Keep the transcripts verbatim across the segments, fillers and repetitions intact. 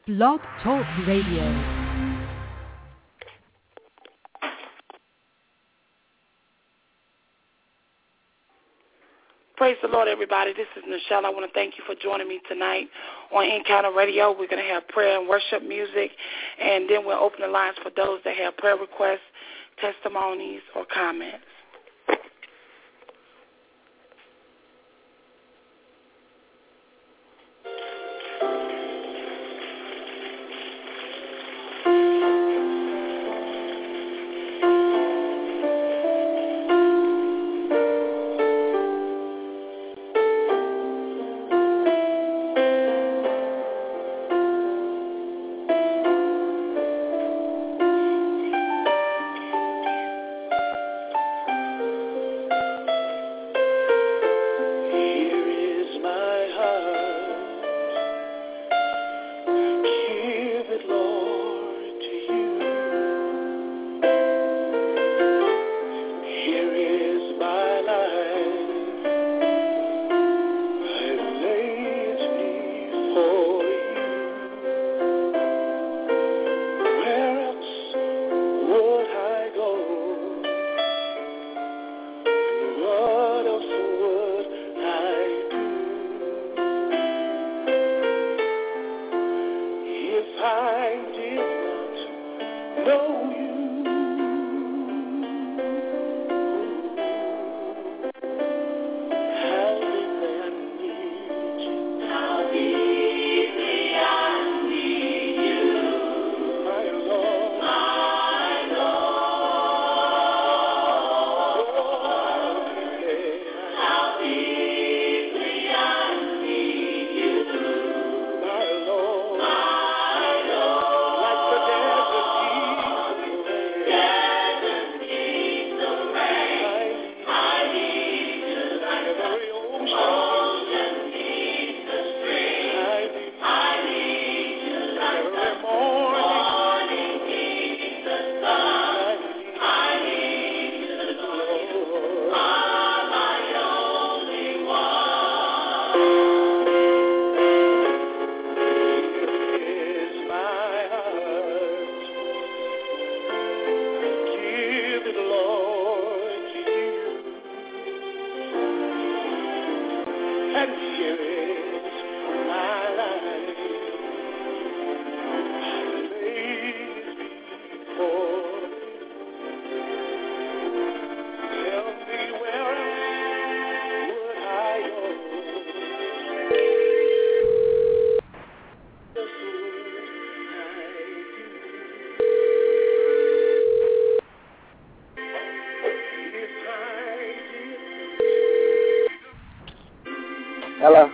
Blog Talk Radio. Praise the Lord, everybody. This is Nichelle. I want to thank you for joining me tonight on Encounter Radio. We're going to have prayer and worship music, and then we'll open the lines for those that have prayer requests, testimonies, or comments. Hello.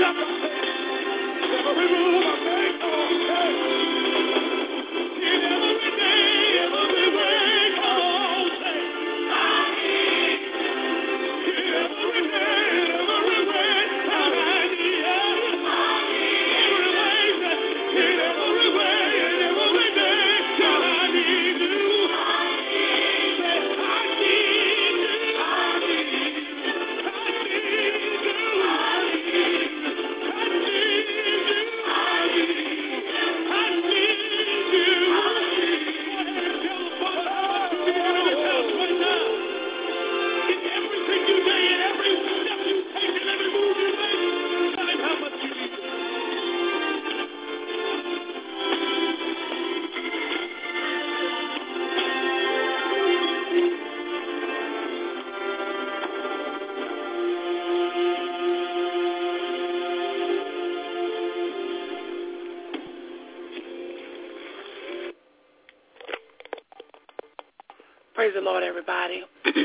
Praise the Lord, everybody.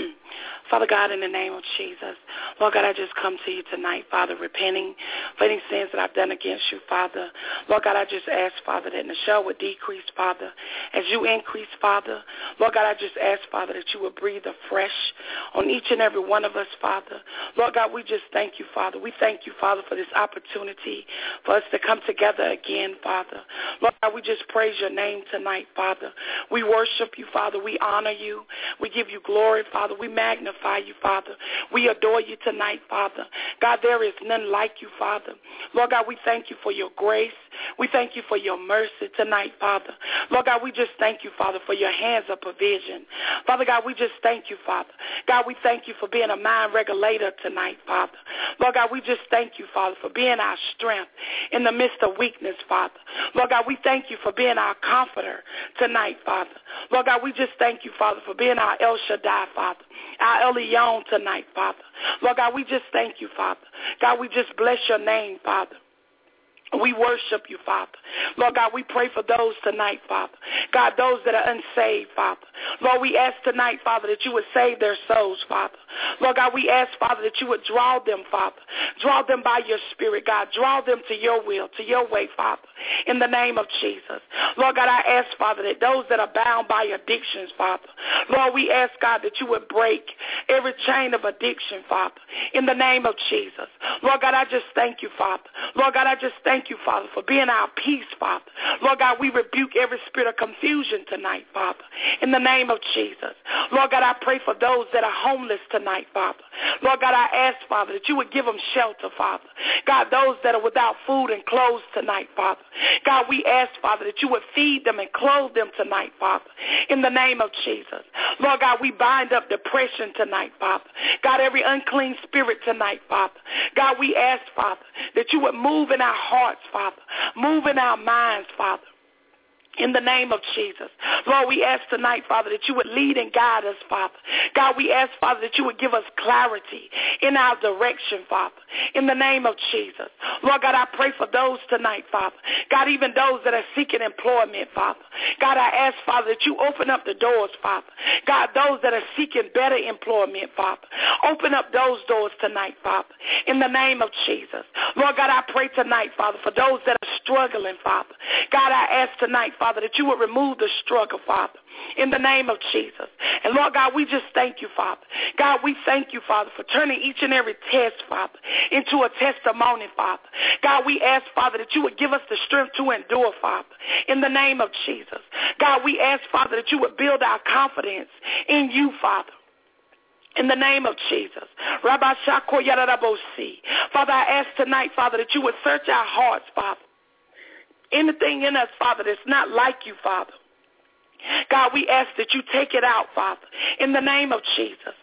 Father God, in the name of Jesus, Lord God, I just come to you tonight, Father, repenting for any sins that I've done against you, Father. Lord God, I just ask, Father, that Nichelle would decrease, Father, as you increase, Father. Lord God, I just ask, Father, that you would breathe afresh on each and every one of us, Father. Lord God, we just thank you, Father. We thank you, Father, for this opportunity for us to come together again, Father. Lord God, we just praise your name tonight, Father. We worship you, Father. We honor you. We give you glory, Father. We magnify you, Father. We adore you tonight, Father. God, there is none like you, Father. Lord God, we thank you for your grace. We thank you for your mercy tonight, Father. Lord God, we just thank you, Father, for your hands of provision. Father God, we just thank you, Father. God, we thank you for being a mind regulator tonight, Father. Lord God, we just thank you, Father, for being our strength in the midst of weakness, Father. Lord God, we thank you for being our comforter tonight, Father. Lord God, we just thank you, Father, for being our El Shaddai, Father, our El Elyon tonight, Father. Lord God, we just thank you, Father. God, we just bless your name, Father. We worship you, Father. Lord God, we pray for those tonight, Father. God, those that are unsaved, Father. Lord, we ask tonight, Father, that you would save their souls, Father. Lord God, we ask, Father, that you would draw them, Father. Draw them by your spirit, God. Draw them to your will, to your way, Father, in the name of Jesus. Lord God, I ask, Father, that those that are bound by addictions, Father. Lord, we ask, God, that you would break every chain of addiction, Father, in the name of Jesus. Lord God, I just thank you, Father. Lord God, I just thank you, Father, for being our peace, Father. Lord God, we rebuke every spirit of confusion tonight, Father, in the name of Jesus. Lord God, I pray for those that are homeless tonight, Father. Lord God, I ask, Father, that you would give them shelter, Father. God, those that are without food and clothes tonight, Father. God, we ask, Father, that you would feed them and clothe them tonight, Father, in the name of Jesus. Lord God, we bind up depression tonight, Father. God, every unclean spirit tonight, Father. God, we ask, Father, that you would move in our hearts, Father. Move in our minds, Father. In the name of Jesus. Lord, we ask tonight, Father, that you would lead and guide us, Father. God, we ask, Father, that you would give us clarity in our direction, Father. In the name of Jesus. Lord God, I pray for those tonight, Father. God, even those that are seeking employment, Father. God, I ask, Father, that you open up the doors, Father. God, those that are seeking better employment, Father. Open up those doors tonight, Father. In the name of Jesus. Lord God, I pray tonight, Father, for those that are struggling, Father. God, I ask tonight, Father, that you would remove the struggle, Father, in the name of Jesus. And Lord God, we just thank you, Father. God, we thank you, Father, for turning each and every test, Father, into a testimony, Father. God, we ask, Father, that you would give us the strength to endure, Father, in the name of Jesus. God, we ask, Father, that you would build our confidence in you, Father. In the name of Jesus. Rabbi Shako Yararabosi. Father, I ask tonight, Father, that you would search our hearts, Father. Anything in us, Father, that's not like you, Father. God, we ask that you take it out, Father, in the name of Jesus.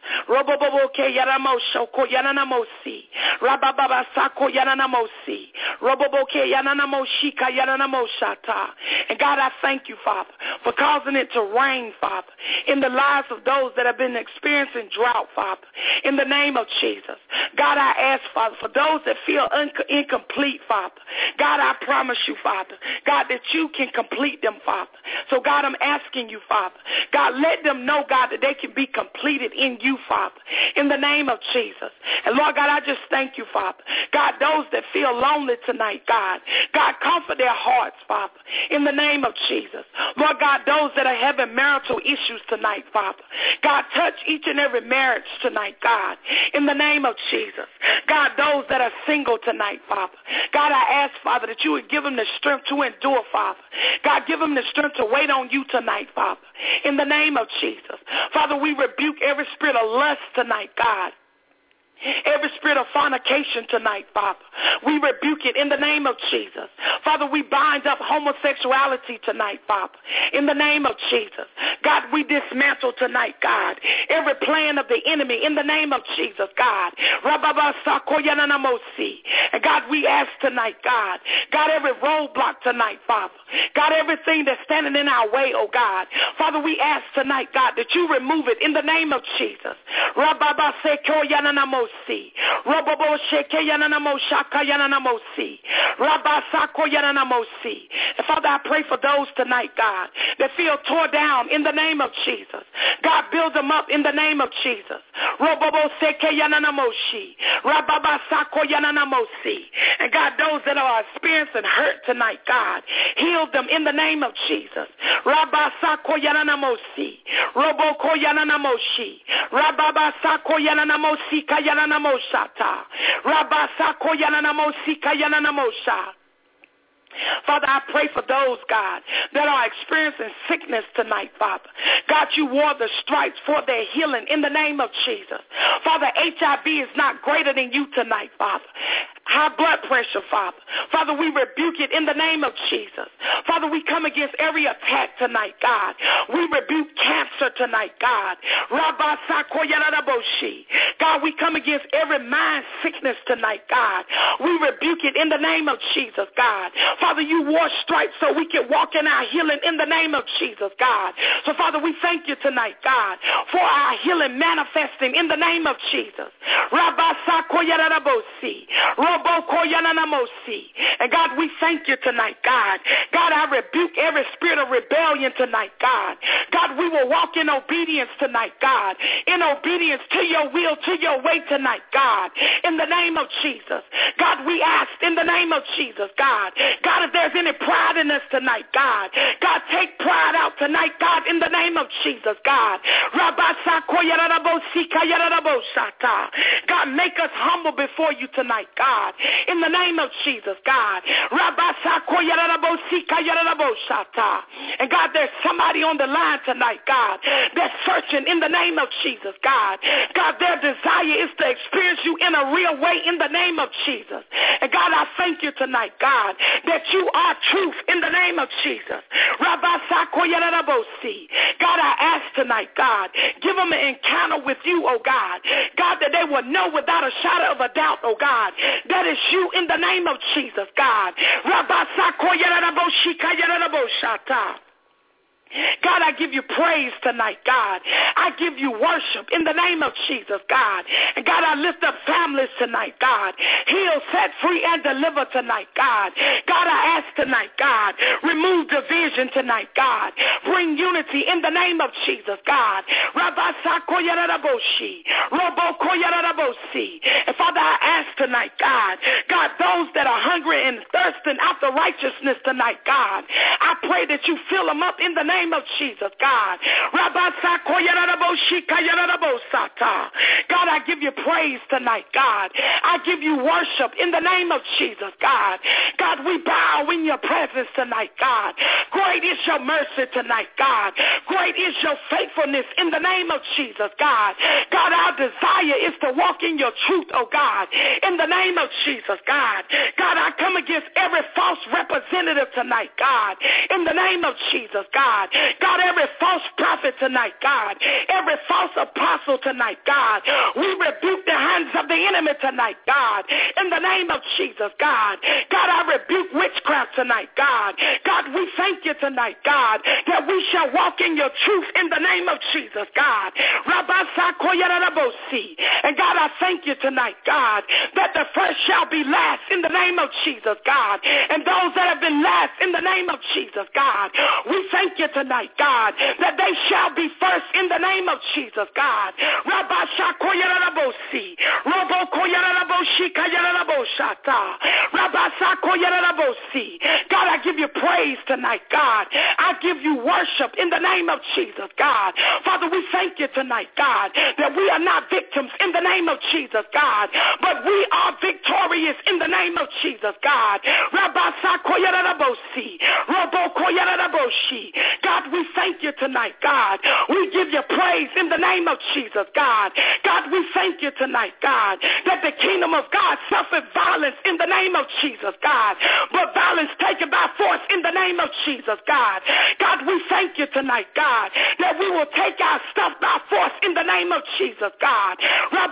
And God, I thank you, Father, for causing it to rain, Father, in the lives of those that have been experiencing drought, Father, in the name of Jesus. God, I ask, Father, for those that feel un- incomplete, Father, God, I promise you, Father, God, that you can complete them, Father. So, God, I'm asking you, Father, God, let them know, God, that they can be completed in you, Father, in the name of Jesus. And, Lord God, I just thank you, Father. God, those that feel lonely tonight, God, God, comfort their hearts, Father, in the name of Jesus. Lord God, those that are having marital issues tonight, Father, God, touch each and every marriage tonight, God, in the name of Jesus. God, those that are single tonight, Father, God, I ask, Father, that you would give them the strength to endure, Father. God, give them the strength to wait on you tonight, Father, in the name of Jesus. Father, we rebuke every spirit of lust tonight, God. Every spirit of fornication tonight, Father, we rebuke it in the name of Jesus. Father, we bind up homosexuality tonight, Father, in the name of Jesus. God, we dismantle tonight, God, every plan of the enemy in the name of Jesus, God. And God, we ask tonight, God, God, every roadblock tonight, Father, God, everything that's standing in our way, oh God, Father, we ask tonight, God, that you remove it in the name of Jesus. Rababosi, Robobo Sheke Yanamo Shaka Yanamosi, Rabasako Yanamosi. And Father, I pray for those tonight, God, that feel tore down in the name of Jesus. God, build them up in the name of Jesus. Robobo Seke Yananamoshi, Rababasako Yananamosi. And God, those that are experiencing hurt tonight, God, heal them in the name of Jesus. Rabasako Yananamosi, Roboko Yananamoshi, Rababasako Yananamosi Kayananamoshata, Rabasako Yananamosi Kayananamosha. Father, I pray for those, God, that are experiencing sickness tonight, Father. God, you wore the stripes for their healing in the name of Jesus. Father, H I V is not greater than you tonight, Father. High blood pressure, Father. Father, we rebuke it in the name of Jesus. Father, we come against every attack tonight, God. We rebuke cancer tonight, God. God, we come against every mind sickness tonight, God. We rebuke it in the name of Jesus, God. Father, you wore stripes so we can walk in our healing in the name of Jesus, God. So, Father, we thank you tonight, God, for our healing manifesting in the name of Jesus. And God, we thank you tonight, God. God, I rebuke every spirit of rebellion tonight, God. God, we will walk in obedience tonight, God. In obedience to your will, to your way tonight, God. In the name of Jesus. God, we ask in the name of Jesus, God. God, if there's any pride in us tonight, God. God, take pride out tonight, God, in the name of Jesus, God. God, make us humble before you tonight, God. In the name of Jesus, God. And God, there's somebody on the line tonight, God, that's searching in the name of Jesus, God. God, their desire is to experience you in a real way in the name of Jesus. And God, I thank you tonight, God, that you are truth in the name of Jesus. God, I ask tonight, God, give them an encounter with you, oh God. God, that they will know without a shadow of a doubt, oh God, that is you in the name of Jesus, God. God, I give you praise tonight, God. I give you worship in the name of Jesus, God. And God, I lift up families tonight, God. Heal, set free, and deliver tonight, God. God, I ask tonight, God, remove division tonight, God. Bring unity in the name of Jesus, God. And Father, I ask tonight, God, God, those that are hungry and thirsting after righteousness tonight, God, I pray that you fill them up in the name of Jesus, God. God, I give you praise tonight, God. I give you worship in the name of Jesus, God. God, we bow in your presence tonight, God. Great is your mercy tonight, God. Great is your faithfulness in the name of Jesus, God. God, our desire is to walk in your truth, oh God, in the name of Jesus, God. God, God, I come against every false representative tonight, God, in the name of Jesus, God. God, every false prophet tonight, God, every false apostle tonight, God, we rebuke the hands of the enemy tonight, God, in the name of Jesus, God. God, I rebuke witchcraft tonight, God. God, we thank you tonight, God, that we shall walk in your truth in the name of Jesus, God. And God, I thank you tonight, God, that the first shall be last in the name of Jesus, God. And those that have been last in the name of Jesus, God, we thank you tonight, God, that they shall be first in the name of Jesus, God. God, I give you praise tonight, God. I give you worship in the name of Jesus, God. Father, we thank you tonight, God, that we are not victims in the name of Jesus, God, but we are victorious in the name of Jesus, God. God, we thank you tonight, God. We give you praise in the name of Jesus, God. God, we thank you tonight, God, that the kingdom of God suffered violence in the name of Jesus, God, but violence taken by force in the name of Jesus, God. God, we thank you tonight, God, that we will take our stuff by force in the name of Jesus, God. God,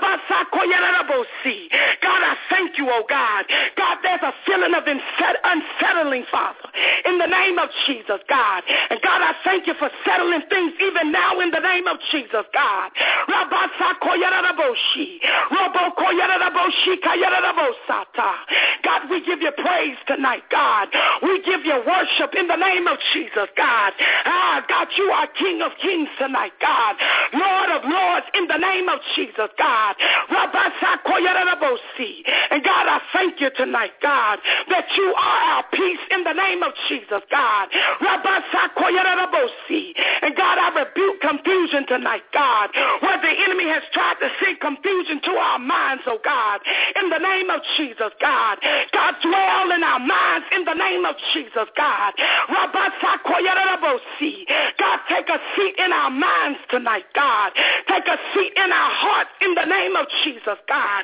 I thank you, oh God. God, there's a feeling of unsettling, Father, in the name of Jesus, God. And God, I thank you for settling things even now in the name of Jesus, God. God, we give you praise tonight, God. We give you worship in the name of Jesus, God. Ah, God, you are King of Kings tonight, God. Lord of Lords in the name of Jesus, God. And God, I thank you tonight, God, that you are our peace in the name of Jesus, God. And God, I rebuke confusion tonight, God, where the enemy has tried to send confusion to our minds, oh God, in the name of Jesus, God. God, dwell in our minds in the name of Jesus, God. God, take a seat in our minds tonight, God. Take a seat in our hearts in the name of Jesus, God.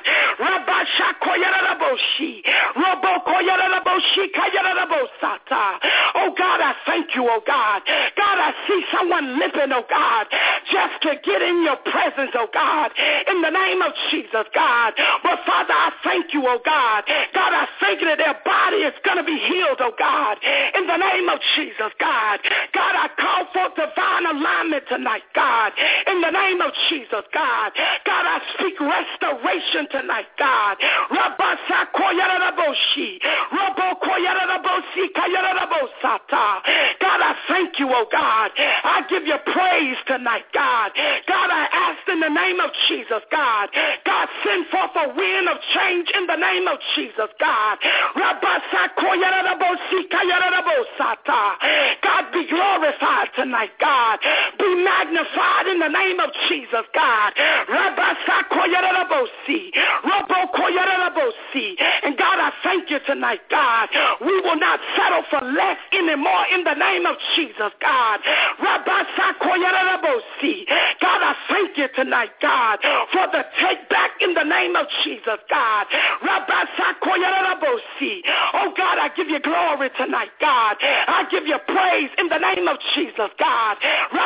Oh God, I thank you, oh God. God, I see someone limping, oh God, just to get in your presence, oh God, in the name of Jesus, God. But Father, I thank you, oh God. God, I thank you that their body is going to be healed, oh God, in the name of Jesus, God. God, I call for divine alignment tonight, God, in the name of Jesus, God. God, I speak restoration tonight, God. God, I thank you, oh God. I give you praise tonight, God. God, I ask in the name of Jesus, God. God, send forth a wind of change in the name of Jesus, God. God, be glorified tonight, God. Be magnified in the name of Jesus, God. And God, I thank you tonight, God. We will not settle for less anymore in the name of Jesus, God. God, I thank you tonight, God, for the take back in the name of Jesus, God. Oh, God, I give you glory tonight, God. I give you praise in the name of Jesus, God.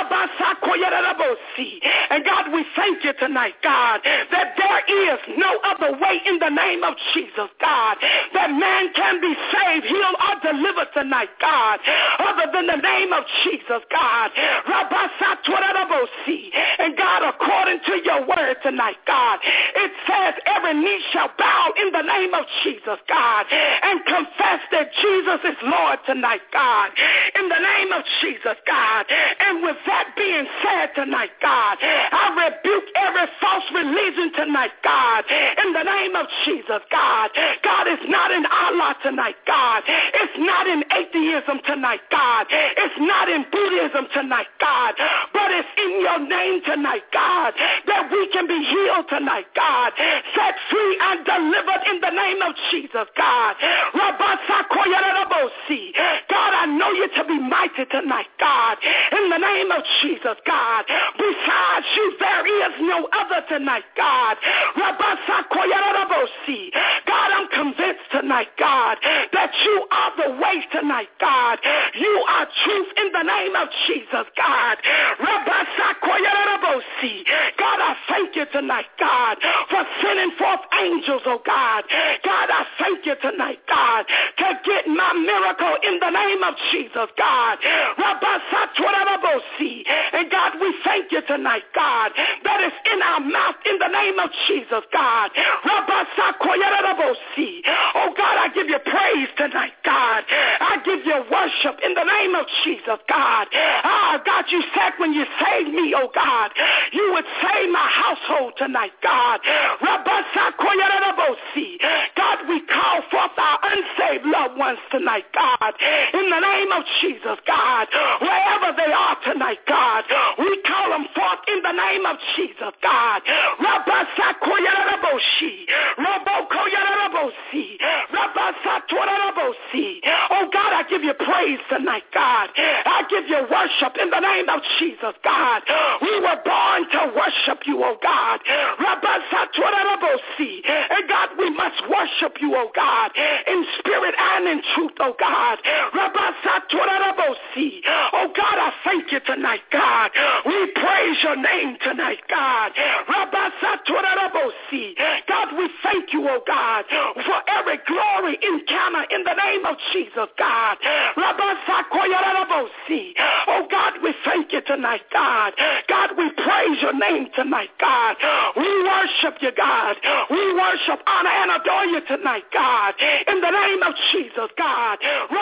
And God, we thank you tonight, God, that there is no other way in the name of Jesus, God, that man can be saved, healed, or delivered tonight, God, other than the name of Jesus, God. And God, according to your word tonight, God, it says every knee shall bow in the name of Jesus, God, and confess that Jesus is Lord tonight, God, in the name of Jesus, God. And with that being said tonight, God, I rebuke every false religion tonight, God, in the name of Jesus, God. God, it's not in Allah tonight, God. It's not in atheism tonight, God. It's not in Buddhism tonight, God, but it's in your name tonight, God, that we can be healed tonight, God, set free and delivered in the name of Jesus, God. God, I know you to be mighty tonight, God, in the name of Jesus, God. Besides you, there is no other tonight, God. God, I'm convinced tonight, God, that you are the way tonight, God. You are truth in the name of Jesus, God. God, I thank you tonight, God, for sending forth angels, oh God. God, I thank you tonight, God, to get my miracle in the name of Jesus, God. And God, we thank you tonight, God, that is in our mouth in the name of Jesus, God. Oh God, I give you praise tonight, God. I give you worship in the name of Jesus, God. Ah, God, you said when you saved me, oh God, you would save my household tonight, God. God, we call forth our unsaved loved ones tonight, God, in the name of Jesus, God. Wherever they are tonight, God, we call them forth in the name of Jesus, God. Oh God, I give you praise tonight, God. I give you worship in the name of Jesus, God. We were born to worship you, oh God. And God, we must worship you, oh God, in spirit and in truth, oh God. Oh God, I thank you tonight, God. We praise your name tonight, God. God, we thank you, oh God, for every glory encounter in the name of Jesus, God. Oh God, we thank you tonight, God. God, we praise your name tonight, God. We worship you, God. We worship, honor, and adore you tonight, God. In the name of Jesus, God.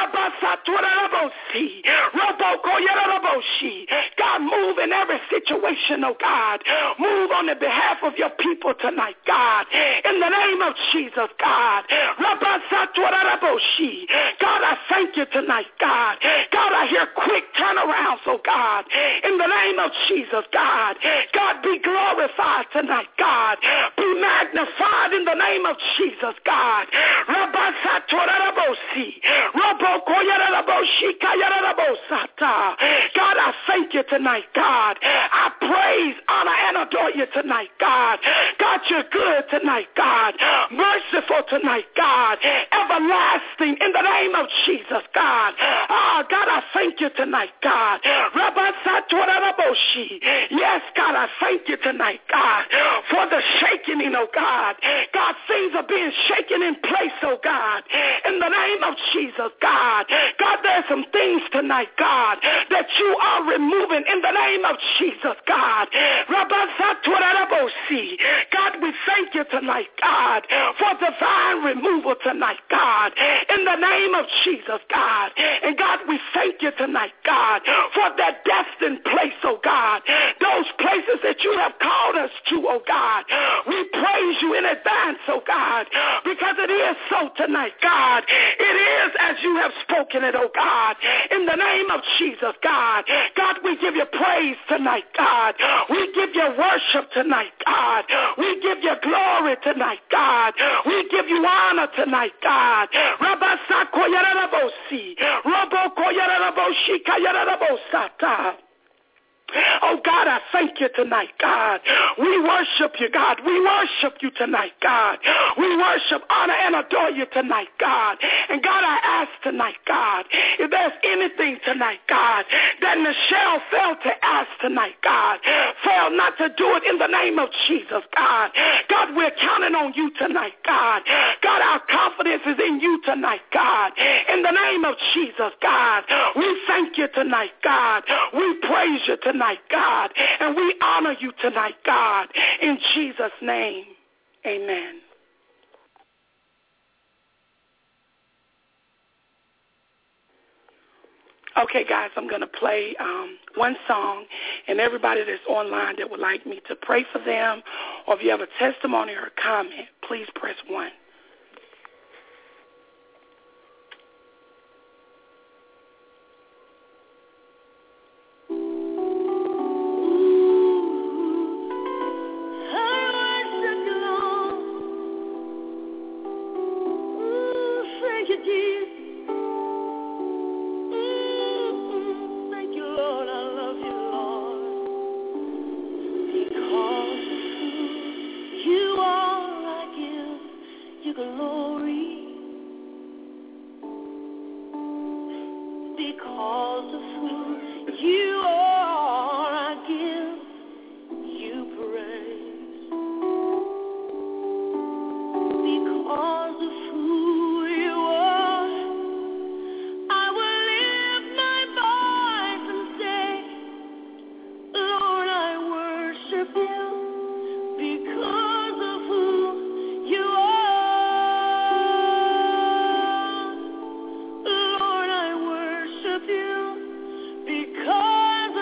God, move in every situation, oh God. Move on the behalf of your people tonight, God. In the name of Jesus, God. God, I thank you tonight, God. God, I hear quick turnarounds, oh God. In the name of Jesus, God. God, be glorified tonight, God. Be magnified in the name of Jesus, God. God, I thank you tonight, God. I praise, honor, and adore you tonight, God. God, you're good tonight, God. Merciful tonight, God. Everlasting in the name of Jesus, God. Oh, God, I thank you tonight, God. Yes, God, I thank you tonight, God, for the shaking, oh God. God, things are being shaken in place, oh God. In the name of Jesus, God. God, there's some things tonight, God, that you are removing in the name of Jesus, God. God, we thank you tonight, God, for divine removal tonight, God. In the name of Jesus, God. And God, we thank you tonight, God, for that destined place, oh God. Those places that you have called us to, oh God. We praise you in advance, oh God, because it is so tonight, God. It is as you have spoken it, oh God. In the name of Jesus, God. God, we give you praise tonight, God. We give you worship tonight, God. We give you glory tonight, God. We give you honor tonight, God. Oh, God, I thank you tonight, God. We worship you, God. We worship you tonight, God. We worship, honor, and adore you tonight, God. And, God, I ask tonight, God, if there's anything tonight, God, that Michelle failed to ask tonight, God, failed not to do it in the name of Jesus, God. God, we're counting on you tonight, God. God, our confidence is in you tonight, God. In the name of Jesus, God, we thank you tonight, God. We praise you tonight, God, and we honor you tonight, God. In Jesus' name, amen. Okay, guys, I'm going to play um, one song, and everybody that's online that would like me to pray for them, or if you have a testimony or a comment, please press one. because of who you are, I give you praise. Because of who you are, I will lift my voice and say, Lord, I worship you because of who you are. Lord, I worship you because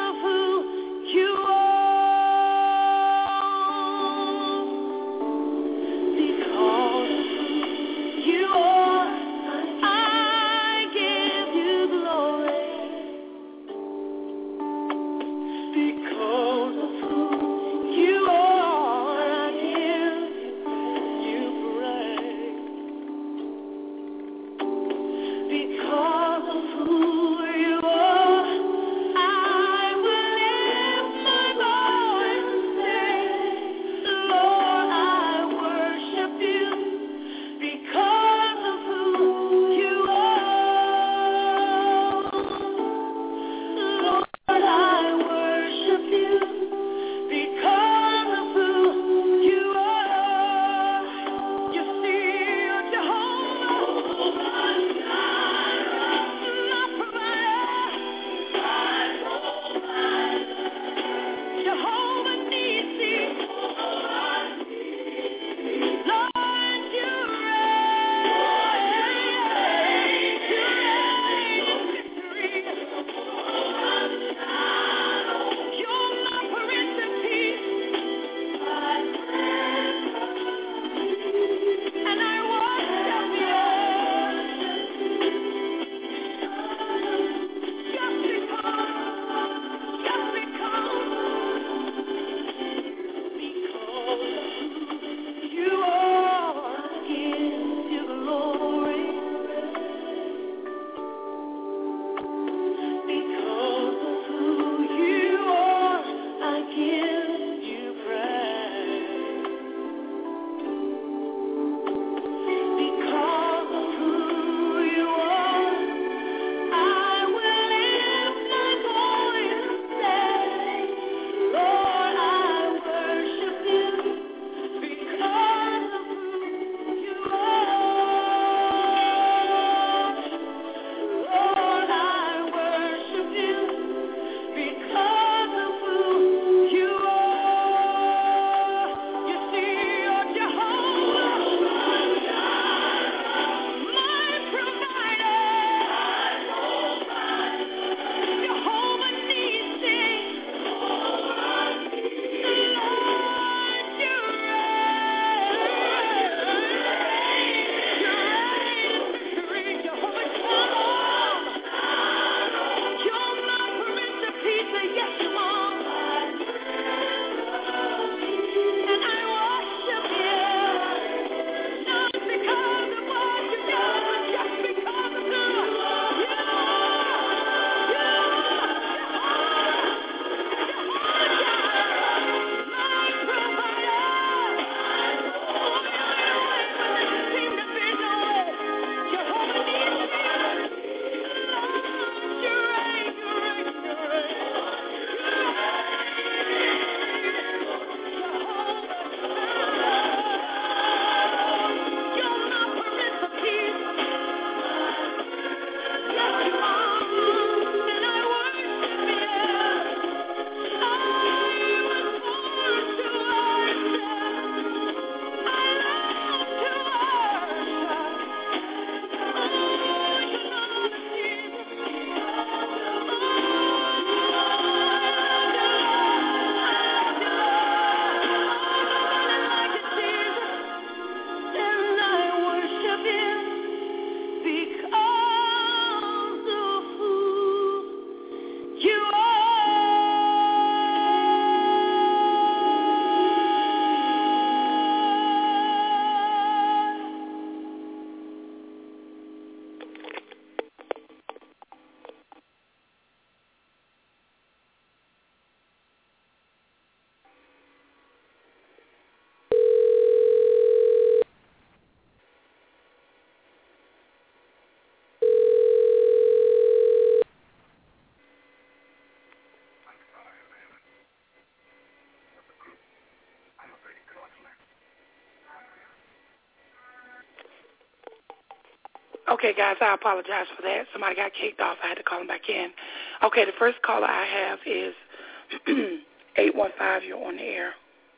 Okay, guys, I apologize for that. Somebody got kicked off. I had to call them back in. Okay, the first caller I have is eight one five. You're on the air.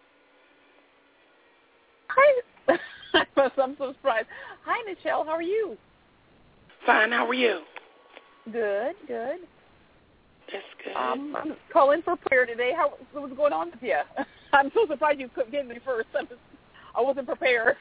Hi. I'm so surprised. Hi, Nichelle. How are you? Fine. How are you? Good, good. That's good. Um, I'm calling for prayer today. How what's going on with you? I'm so surprised you couldn't get me first. I, was, I wasn't prepared.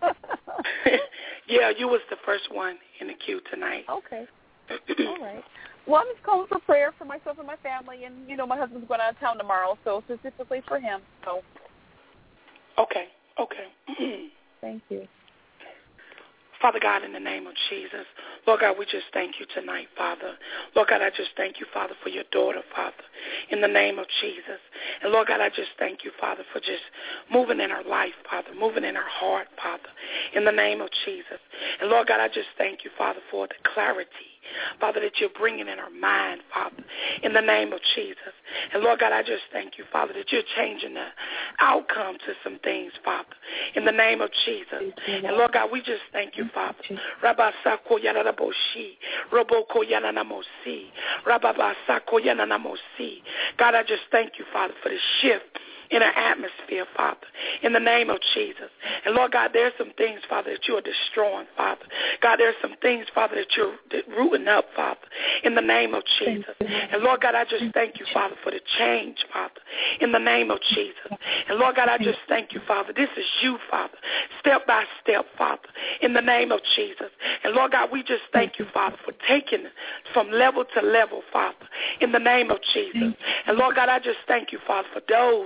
Yeah, you was the first one in the queue tonight. Okay. All right. Well, I'm just calling for prayer for myself and my family, and, you know, my husband's going out of town tomorrow, so specifically for him. So. Okay, okay. Thank you. Father God, in the name of Jesus, Lord God, we just thank you tonight, Father. Lord God, I just thank you, Father, for your daughter, Father, in the name of Jesus. And Lord God, I just thank you, Father, for just moving in her life, Father, moving in her heart, Father, in the name of Jesus. And Lord God, I just thank you, Father, for the clarity, Father, that you're bringing in her mind, Father, in the name of Jesus. And Lord God, I just thank you, Father, that you're changing the outcome to some things, Father, in the name of Jesus. And Lord God, we just thank you, Father. Rabba Sako Yananamoshi, Roboko Yananamosi, Rabba Sako Yananamosi. God, I just thank you, Father, for the shift in our atmosphere, Father, in the name of Jesus. And Lord God, there's some things, Father, that you are destroying, Father. God, there's some things, Father, that you're rooting up, Father, in the name of Jesus. And Lord God, I just thank you, Father, for the change, Father, in the name of Jesus. And Lord God, I just thank you, Father. This is you, Father, step by step, Father, in the name of Jesus. And Lord God, we just thank you, Father, for taking it from level to level, Father, in the name of Jesus. And Lord God, I just thank you, Father, for those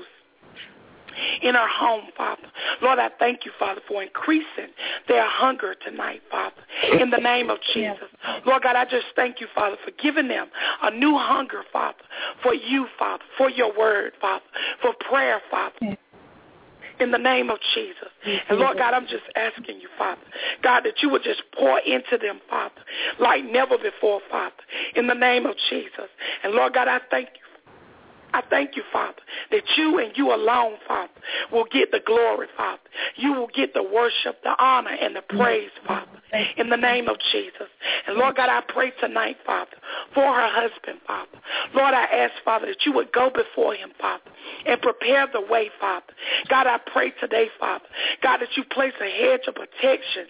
in our home, Father. Lord, I thank you, Father, for increasing their hunger tonight, Father, in the name of Jesus. Lord God, I just thank you, Father, for giving them a new hunger, Father, for you, Father, for your word, Father, for prayer, Father, in the name of Jesus. And Lord God, I'm just asking you, Father, God, that you would just pour into them, Father, like never before, Father, in the name of Jesus. And Lord God, I thank you. I thank you, Father, that you and you alone, Father, will get the glory, Father. You will get the worship, the honor, and the praise, Father, in the name of Jesus. And Lord God, I pray tonight, Father, for her husband, Father. Lord, I ask, Father, that you would go before him, Father, and prepare the way, Father. God, I pray today, Father, God, that you place a hedge of protection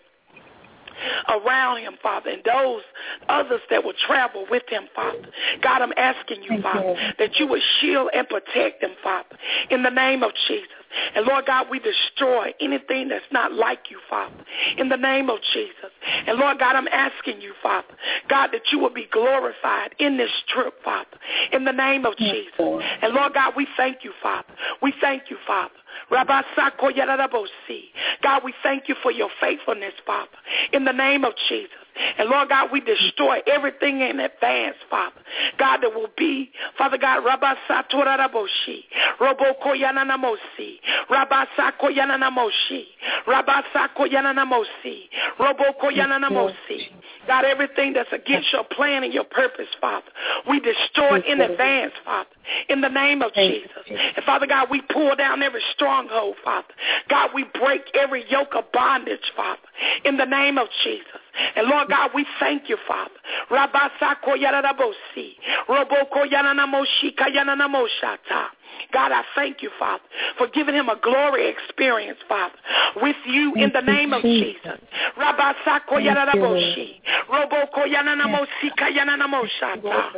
around him, Father, and those others that will travel with him, Father. God, I'm asking you, Father, that you would shield and protect them, Father, in the name of Jesus. And Lord God, we destroy anything that's not like you, Father, in the name of Jesus. And Lord God, I'm asking you, Father, God, that you will be glorified in this trip, Father, in the name of Jesus. And Lord God, we thank you, Father. We thank you, Father. Rabba Sako Yadadabosi. God, we thank you for your faithfulness, Father, in the name of Jesus. And Lord God, we destroy everything in advance, Father. God, that will be, Father God, Rabba Sato Yadadaboshi, Roboko Yananamosi, Rabba Sako Yananamoshi, Rabba Sako Yananamosi, Roboko Yananamosi. God, everything that's against your plan and your purpose, Father, we destroy it in advance, Father, in the name of Jesus. And Father God, we pull down every stronghold, Father. God, we break every yoke of bondage, Father, in the name of Jesus. And Lord God, we thank you, Father. Rabasako Yaradabosi, Roboko Yananamoshi Kayananamoshata. God, I thank you, Father, for giving him a glory experience, Father, with you in the name of Jesus. Rabasako Yaradaboshi, Roboko Yananamoshi Kayananamoshata.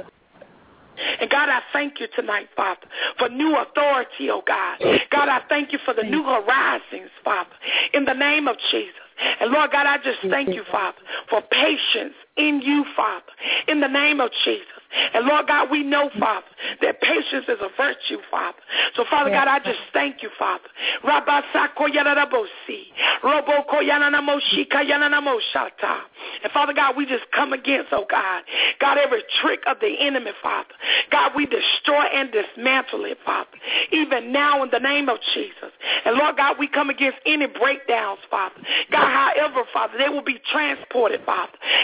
And God, I thank you tonight, Father, for new authority, oh God. God, I thank you for the new horizons, Father, in the name of Jesus. And Lord God, I just thank you, Father, for patience in you, Father, in the name of Jesus. And Lord God, we know, Father, that patience is a virtue, Father. So, Father God, I just thank you, Father. Rabasako Yanadabosi, Roboko Yananamoshi Kayananamoshata. And Father God, we just come against, oh God, God, every trick of the enemy, Father. God, we destroy and dismantle it, Father, even now in the name of Jesus. And Lord God, we come against any breakdowns, Father. God, however, Father, they will be transported, Father. God, I'm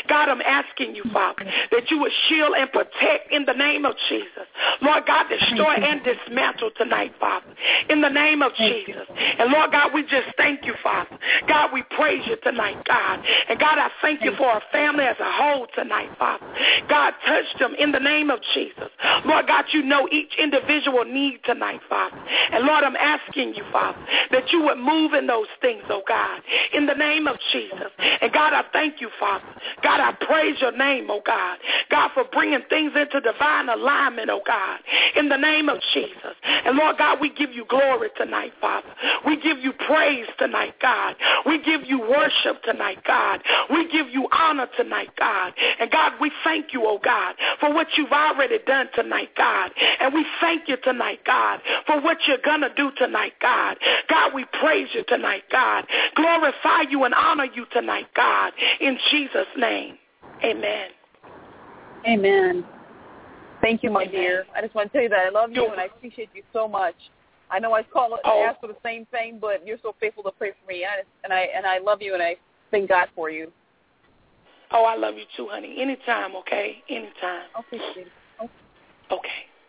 asking you, Father, that you would shield and protect in the name of Jesus. Lord God, destroy and dismantle tonight, Father, in the name of Jesus. And Lord God, we just thank you, Father. God, we praise you tonight, God. And God, I thank you for our family as a whole tonight, Father. God, touch them in the name of Jesus. Lord God, you know each individual need tonight, Father. And Lord, I'm asking you, Father, that you would move in those things, oh God, in the name of Jesus. And God, I thank you, Father. God, I praise your name, oh God. God, for bringing things into divine alignment, oh God, in the name of Jesus. And Lord God, we give you glory tonight, Father. We give you praise tonight, God. We give you worship tonight, God. We give you honor tonight, God. And God, we thank you, oh God, for what you've already done tonight, God. And we thank you tonight, God, for what you're going to do tonight, God. God, we praise you tonight, God. Glorify you and honor you tonight, God. In Jesus' name, amen. Amen. Thank you, my Amen. dear. I just want to tell you that I love you and I appreciate you so much. I know I call it and oh. ask for the same thing, but you're so faithful to pray for me, and I and I love you, and I thank God for you. Oh, I love you too, honey. Anytime, okay? Anytime. Okay, sweetie. Okay. Okay.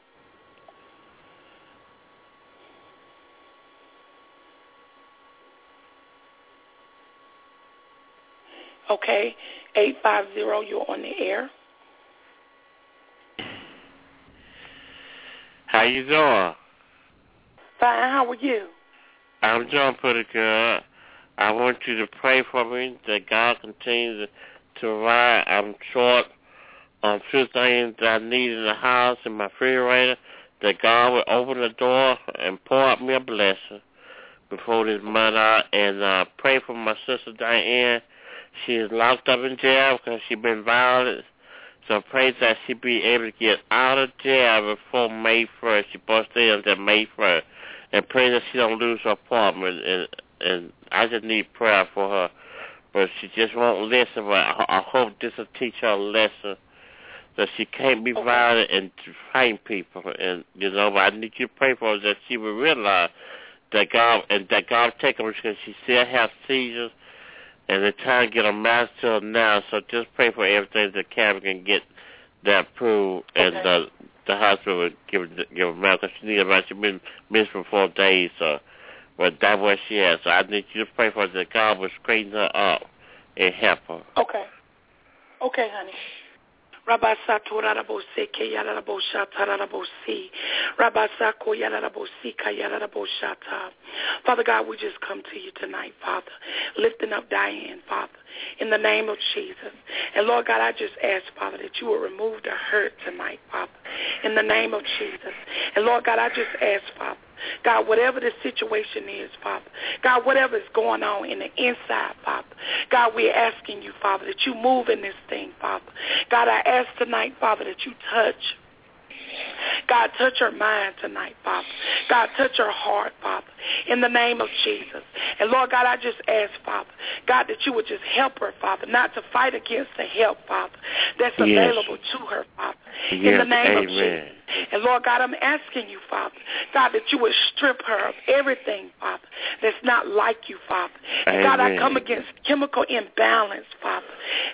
Okay, eight five zero, you're on the air. How you doing? Fine, how are you? I'm doing pretty good. I want you to pray for me that God continues to provide. I'm short on a few things that I need in the house, in my refrigerator, that God will open the door and pour out me a blessing before this month out. And uh, pray for my sister Diane. She is locked up in jail because she's been violent. So pray that she be able to get out of jail before May first. She's supposed to stay until May first. And pray that she don't lose her apartment. And, and I just need prayer for her. But she just won't listen. But I, I hope this will teach her a lesson that she can't be okay. violent and fight people. And, you know, but I need you to pray for her that she will realize that God, and that God will take her because she still has seizures. And they're trying to get a mask to her now, so just pray for everything that Karen can get that approved, and okay. uh, the hospital will give give her mask because she needs a mask. She's been missing for four days, so but that's what she has. So I need you to pray for her that God will straighten her up and help her. Okay. Okay, honey. Rabasa Torarabose Kayarabosha Tararabosi. Rabasa Koyarabosi Kayaraboshata. Father God, we just come to you tonight, Father, lifting up Diane, Father, in the name of Jesus. And Lord God, I just ask, Father, that you will remove the hurt tonight, Father, in the name of Jesus. And Lord God, I just ask, Father, God, whatever the situation is, Father, God, whatever is going on in the inside, Father, God, we're asking you, Father, that you move in this thing, Father. God, I ask tonight, Father, that you touch. God, touch her mind tonight, Father. God, touch her heart, Father, in the name of Jesus. And, Lord God, I just ask, Father, God, that you would just help her, Father, not to fight against the help, Father, that's yes. available to her, Father, yes. in the name Amen. of Jesus. And, Lord God, I'm asking you, Father, God, that you would strip her of everything, Father, that's not like you, Father. And, God, I come against chemical imbalance, Father.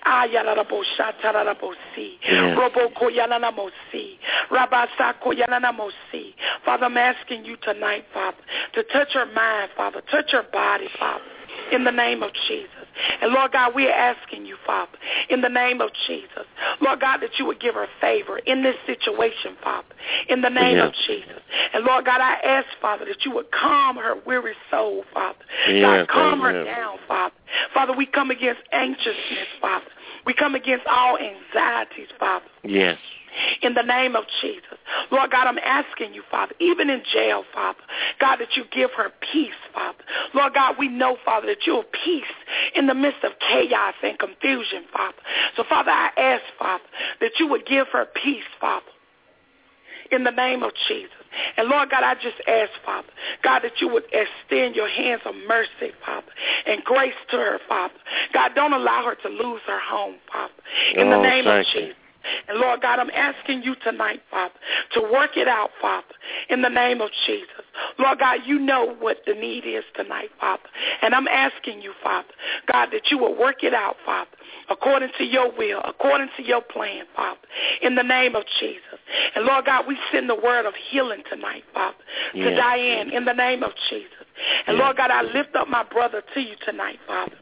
Father, I'm asking you tonight, Father, to touch her mind, Father, touch her body, Father, in the name of Jesus. And, Lord God, we are asking you, Father, in the name of Jesus, Lord God, that you would give her favor in this situation, Father, in the name yes. of Jesus. And, Lord God, I ask, Father, that you would calm her weary soul, Father. Yes, God, calm amen. her down, Father. Father, we come against anxiousness, Father. We come against all anxieties, Father. Yes. In the name of Jesus. Lord God, I'm asking you, Father, even in jail, Father, God, that you give her peace, Father. Lord God, we know, Father, that you are peace in the midst of chaos and confusion, Father. So, Father, I ask, Father, that you would give her peace, Father, in the name of Jesus. And, Lord God, I just ask, Father, God, that you would extend your hands of mercy, Father, and grace to her, Father. God, don't allow her to lose her home, Father, in oh, the name of you. Jesus. And, Lord God, I'm asking you tonight, Father, to work it out, Father, in the name of Jesus. Lord God, you know what the need is tonight, Father. And I'm asking you, Father, God, that you will work it out, Father, according to your will, according to your plan, Father, in the name of Jesus. And Lord God, we send the word of healing tonight, Father, to yes. Diane in the name of Jesus. And yes. Lord God, I lift up my brother to you tonight, Father.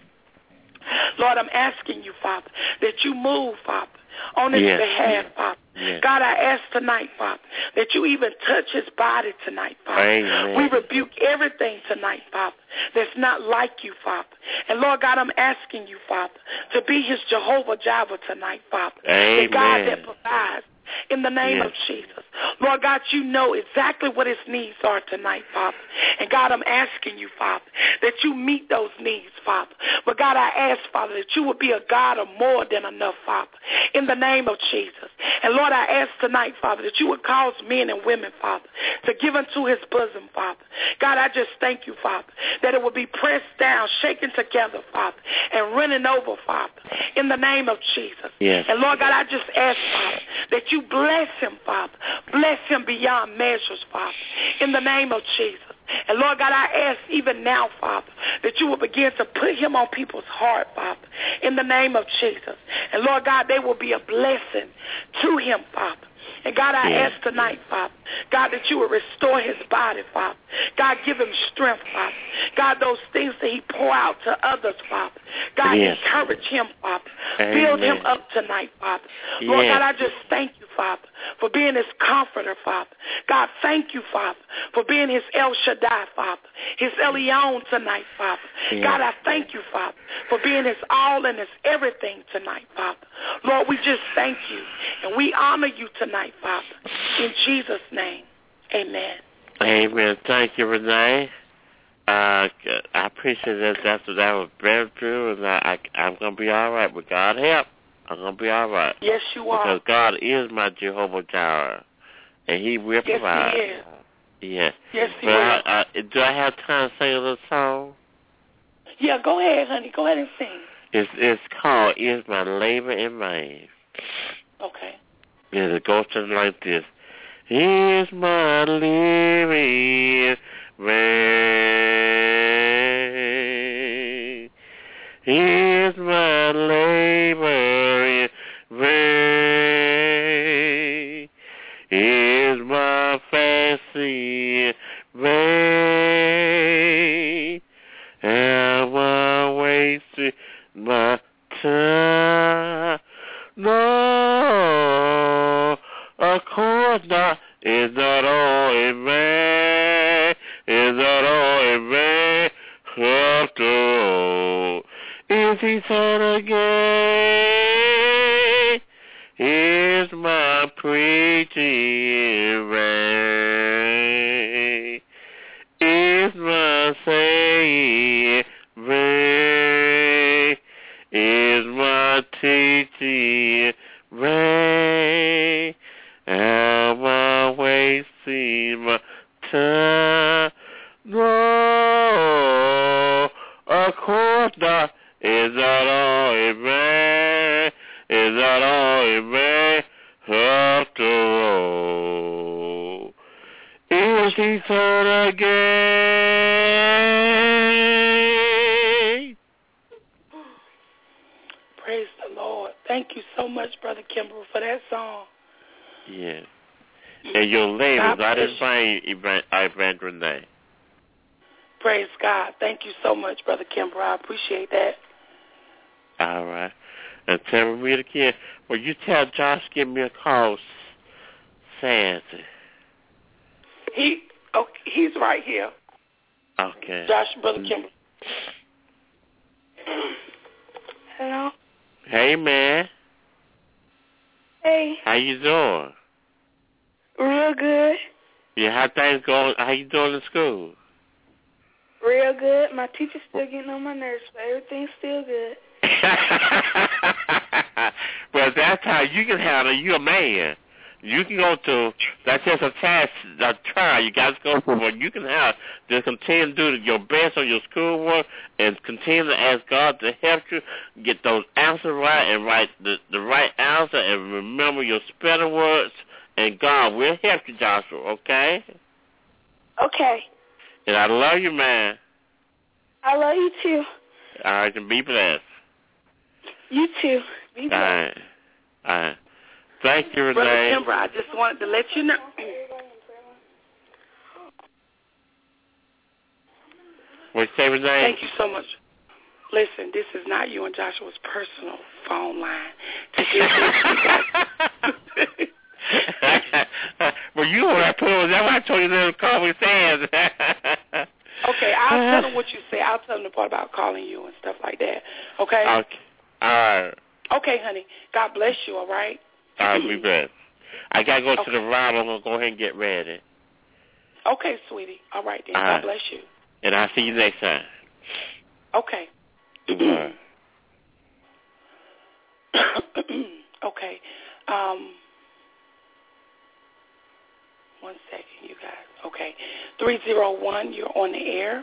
Lord, I'm asking you, Father, that you move, Father, on his yes. behalf, Father. Yes. God, I ask tonight, Father, that you even touch his body tonight, Father. Amen. We rebuke everything tonight, Father, that's not like you, Father. And Lord God, I'm asking you, Father, to be his Jehovah Jireh tonight, Father. Amen. The God that provides. In the name yes. of Jesus. Lord God, you know exactly what his needs are tonight, Father. And God, I'm asking you, Father, that you meet those needs, Father. But God, I ask, Father, that you would be a God of more than enough, Father, in the name of Jesus. And Lord, I ask tonight, Father, that you would cause men and women, Father, to give unto his bosom, Father. God, I just thank you, Father, that it will be pressed down, shaken together, Father, and running over, Father, in the name of Jesus. Yes. And Lord God, I just ask, Father, that you bless him, Father. Bless him beyond measures, Father, in the name of Jesus. And Lord God, I ask even now, Father, that you will begin to put him on people's heart, Father, in the name of Jesus. And Lord God, they will be a blessing to him, Father. And God, I yes. ask tonight, Father, God, that you will restore his body, Father. God, give him strength, Father. God, those things that he pour out to others, Father. God, yes. encourage him, Father. Amen. Build him up tonight, Father. Yes. Lord God, I just thank you, Father, for being his comforter, Father. God, thank you, Father, for being his El Shaddai, Father, his Elyon tonight, Father. Yes. God, I thank you, Father, for being his all and his everything tonight, Father. Lord, we just thank you, and we honor you tonight, Father. In Jesus' name, amen. Amen. Thank you, Renee. Uh, I appreciate that. That's, that was very true, and I, I, I'm going to be all right. With God's help, I'm going to be all right. Yes, you are. Because God is my Jehovah Jireh, and he will provide. Yes, he is. Yeah. Yes, he but will. I, I, do I have time to sing a little song? Yeah, go ahead, honey. Go ahead and sing. It's, it's called Is My Labor in Vain. Okay. Yeah, it goes something like this. Is my living vain? Is my labor in vain? Is my fasting vain? Am I wasting my time? No, of course not. Is that all in vain? Is that all in vain? After all, is he turn again? Is my preaching in vain? Is my saying vain? Is my teaching vain? Am I wasting my time? No, of course not. Is that all in vain? Is that all in vain? After all, is he turn again? Praise the Lord. Thank you so much, Brother Kimber, for that song. Yeah. And your labels, God I bless didn't find Evan, Evan Renee. Praise God. Thank you so much, Brother Kimber. I appreciate that. All right. And tell me it again. Well, you tell Josh give me a call Saturday. He, oh, he's right here. Okay. Josh, Brother Kimber. Hello? Hey, man. Hey. How you doing? Real good. Yeah, how things going? How you doing in school? Real good. My teacher's still getting on my nerves, but everything's still good. Well, that's how you can handle it. You're a man. You can go to, that's just a test, a trial. You got to go for what you can have. Just continue to do your best on your schoolwork and continue to ask God to help you get those answers right and write the, the right answer and remember your spelling words. And God will help you, Joshua, okay? Okay. And I love you, man. I love you too. All right, and be blessed. You too. Be blessed. All right. All right. Thank you, Renee. Brother Kimber, I just wanted to let you know. What you say, Renee? Thank you so much. Listen, this is not you and Joshua's personal phone line to give this. Well, you know what I told you. That's why I told you to call me Sam. Okay, I'll tell them what you say. I'll tell them the part about calling you and stuff like that. Okay? Okay. All right. Okay, honey. God bless you, all right? All right, be blessed. I got to go okay. to the round. I'm going to go ahead and get ready. Okay, sweetie. All right, then. All God right. bless you. And I'll see you next time. Okay. All right. Okay. Um, one second, you guys. Okay. three zero one, you're on the air.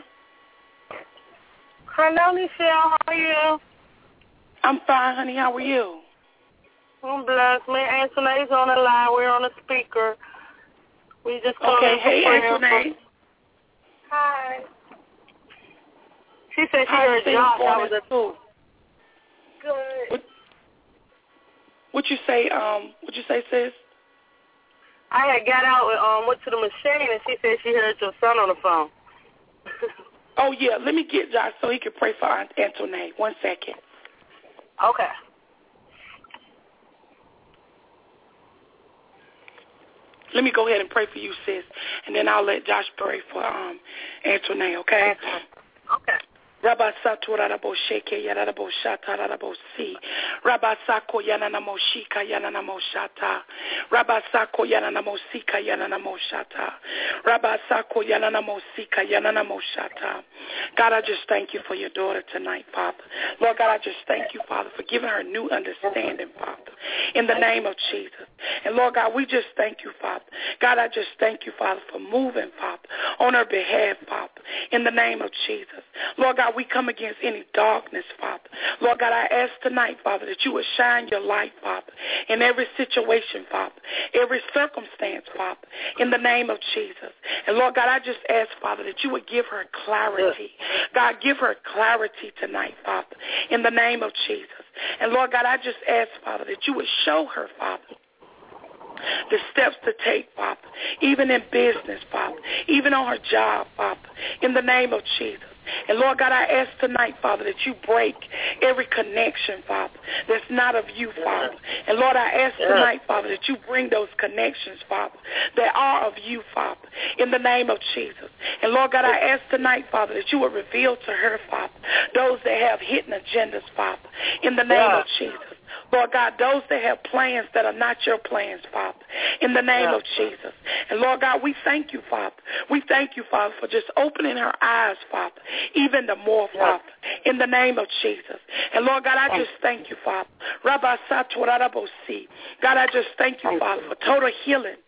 Hello, Michelle. How are you? I'm fine, honey. How are you? I'm blessed. Me and Antoinette's on the line. We're on the speaker. We just called Okay. in for Hey, prayer. Antoinette. Hi. She said she How's heard things Josh. going I was at school? good. What, what you say? Um, what you say, sis? I had got out and um, went to the machine, and she said she heard your son on the phone. Oh, yeah. Let me get Josh so he can pray for Aunt Antoinette. One second. Okay. Let me go ahead and pray for you, sis, and then I'll let Josh pray for um Antoinette, okay? Okay. Rabasato Rarabo Sheke Yarabo Shata Rarabo Si Rabasako Yananamo Shika Yananamo Shata Rabasako Yananamo Sika Yananamo Shata Rabasako Yananamo Sika Yananamo Shata. God, I just thank you for your daughter tonight, Father. Lord God, I just thank you, Father, for giving her new understanding, Father, in the name of Jesus. And Lord God, we just thank you, Father. God, I just thank you, Father, for moving, Father, on her behalf, Father, in the name of Jesus. Lord God, we come against any darkness, Father. Lord God, I ask tonight, Father, that you would shine your light, Father, in every situation, Father, every circumstance, Father, in the name of Jesus. And Lord God, I just ask, Father, that you would give her clarity. God, give her clarity tonight, Father, in the name of Jesus. And Lord God, I just ask, Father, that you would show her, Father, the steps to take, Father, even in business, Father, even on her job, Father, in the name of Jesus. And Lord God, I ask tonight, Father, that you break every connection, Father, that's not of you, Father. And Lord, I ask tonight, Father, that you bring those connections, Father, that are of you, Father, in the name of Jesus. And Lord God, I ask tonight, Father, that you would reveal to her, Father, those that have hidden agendas, Father, in the name of Jesus. Lord God, those that have plans that are not your plans, Father, in the name of Jesus. And Lord God, we thank you, Father. We thank you, Father, for just opening her eyes, Father, even the more, Father, in the name of Jesus. And Lord God, I just thank you, Father. Rabbi Saturadabosi. God, I just thank you, Father, for total healing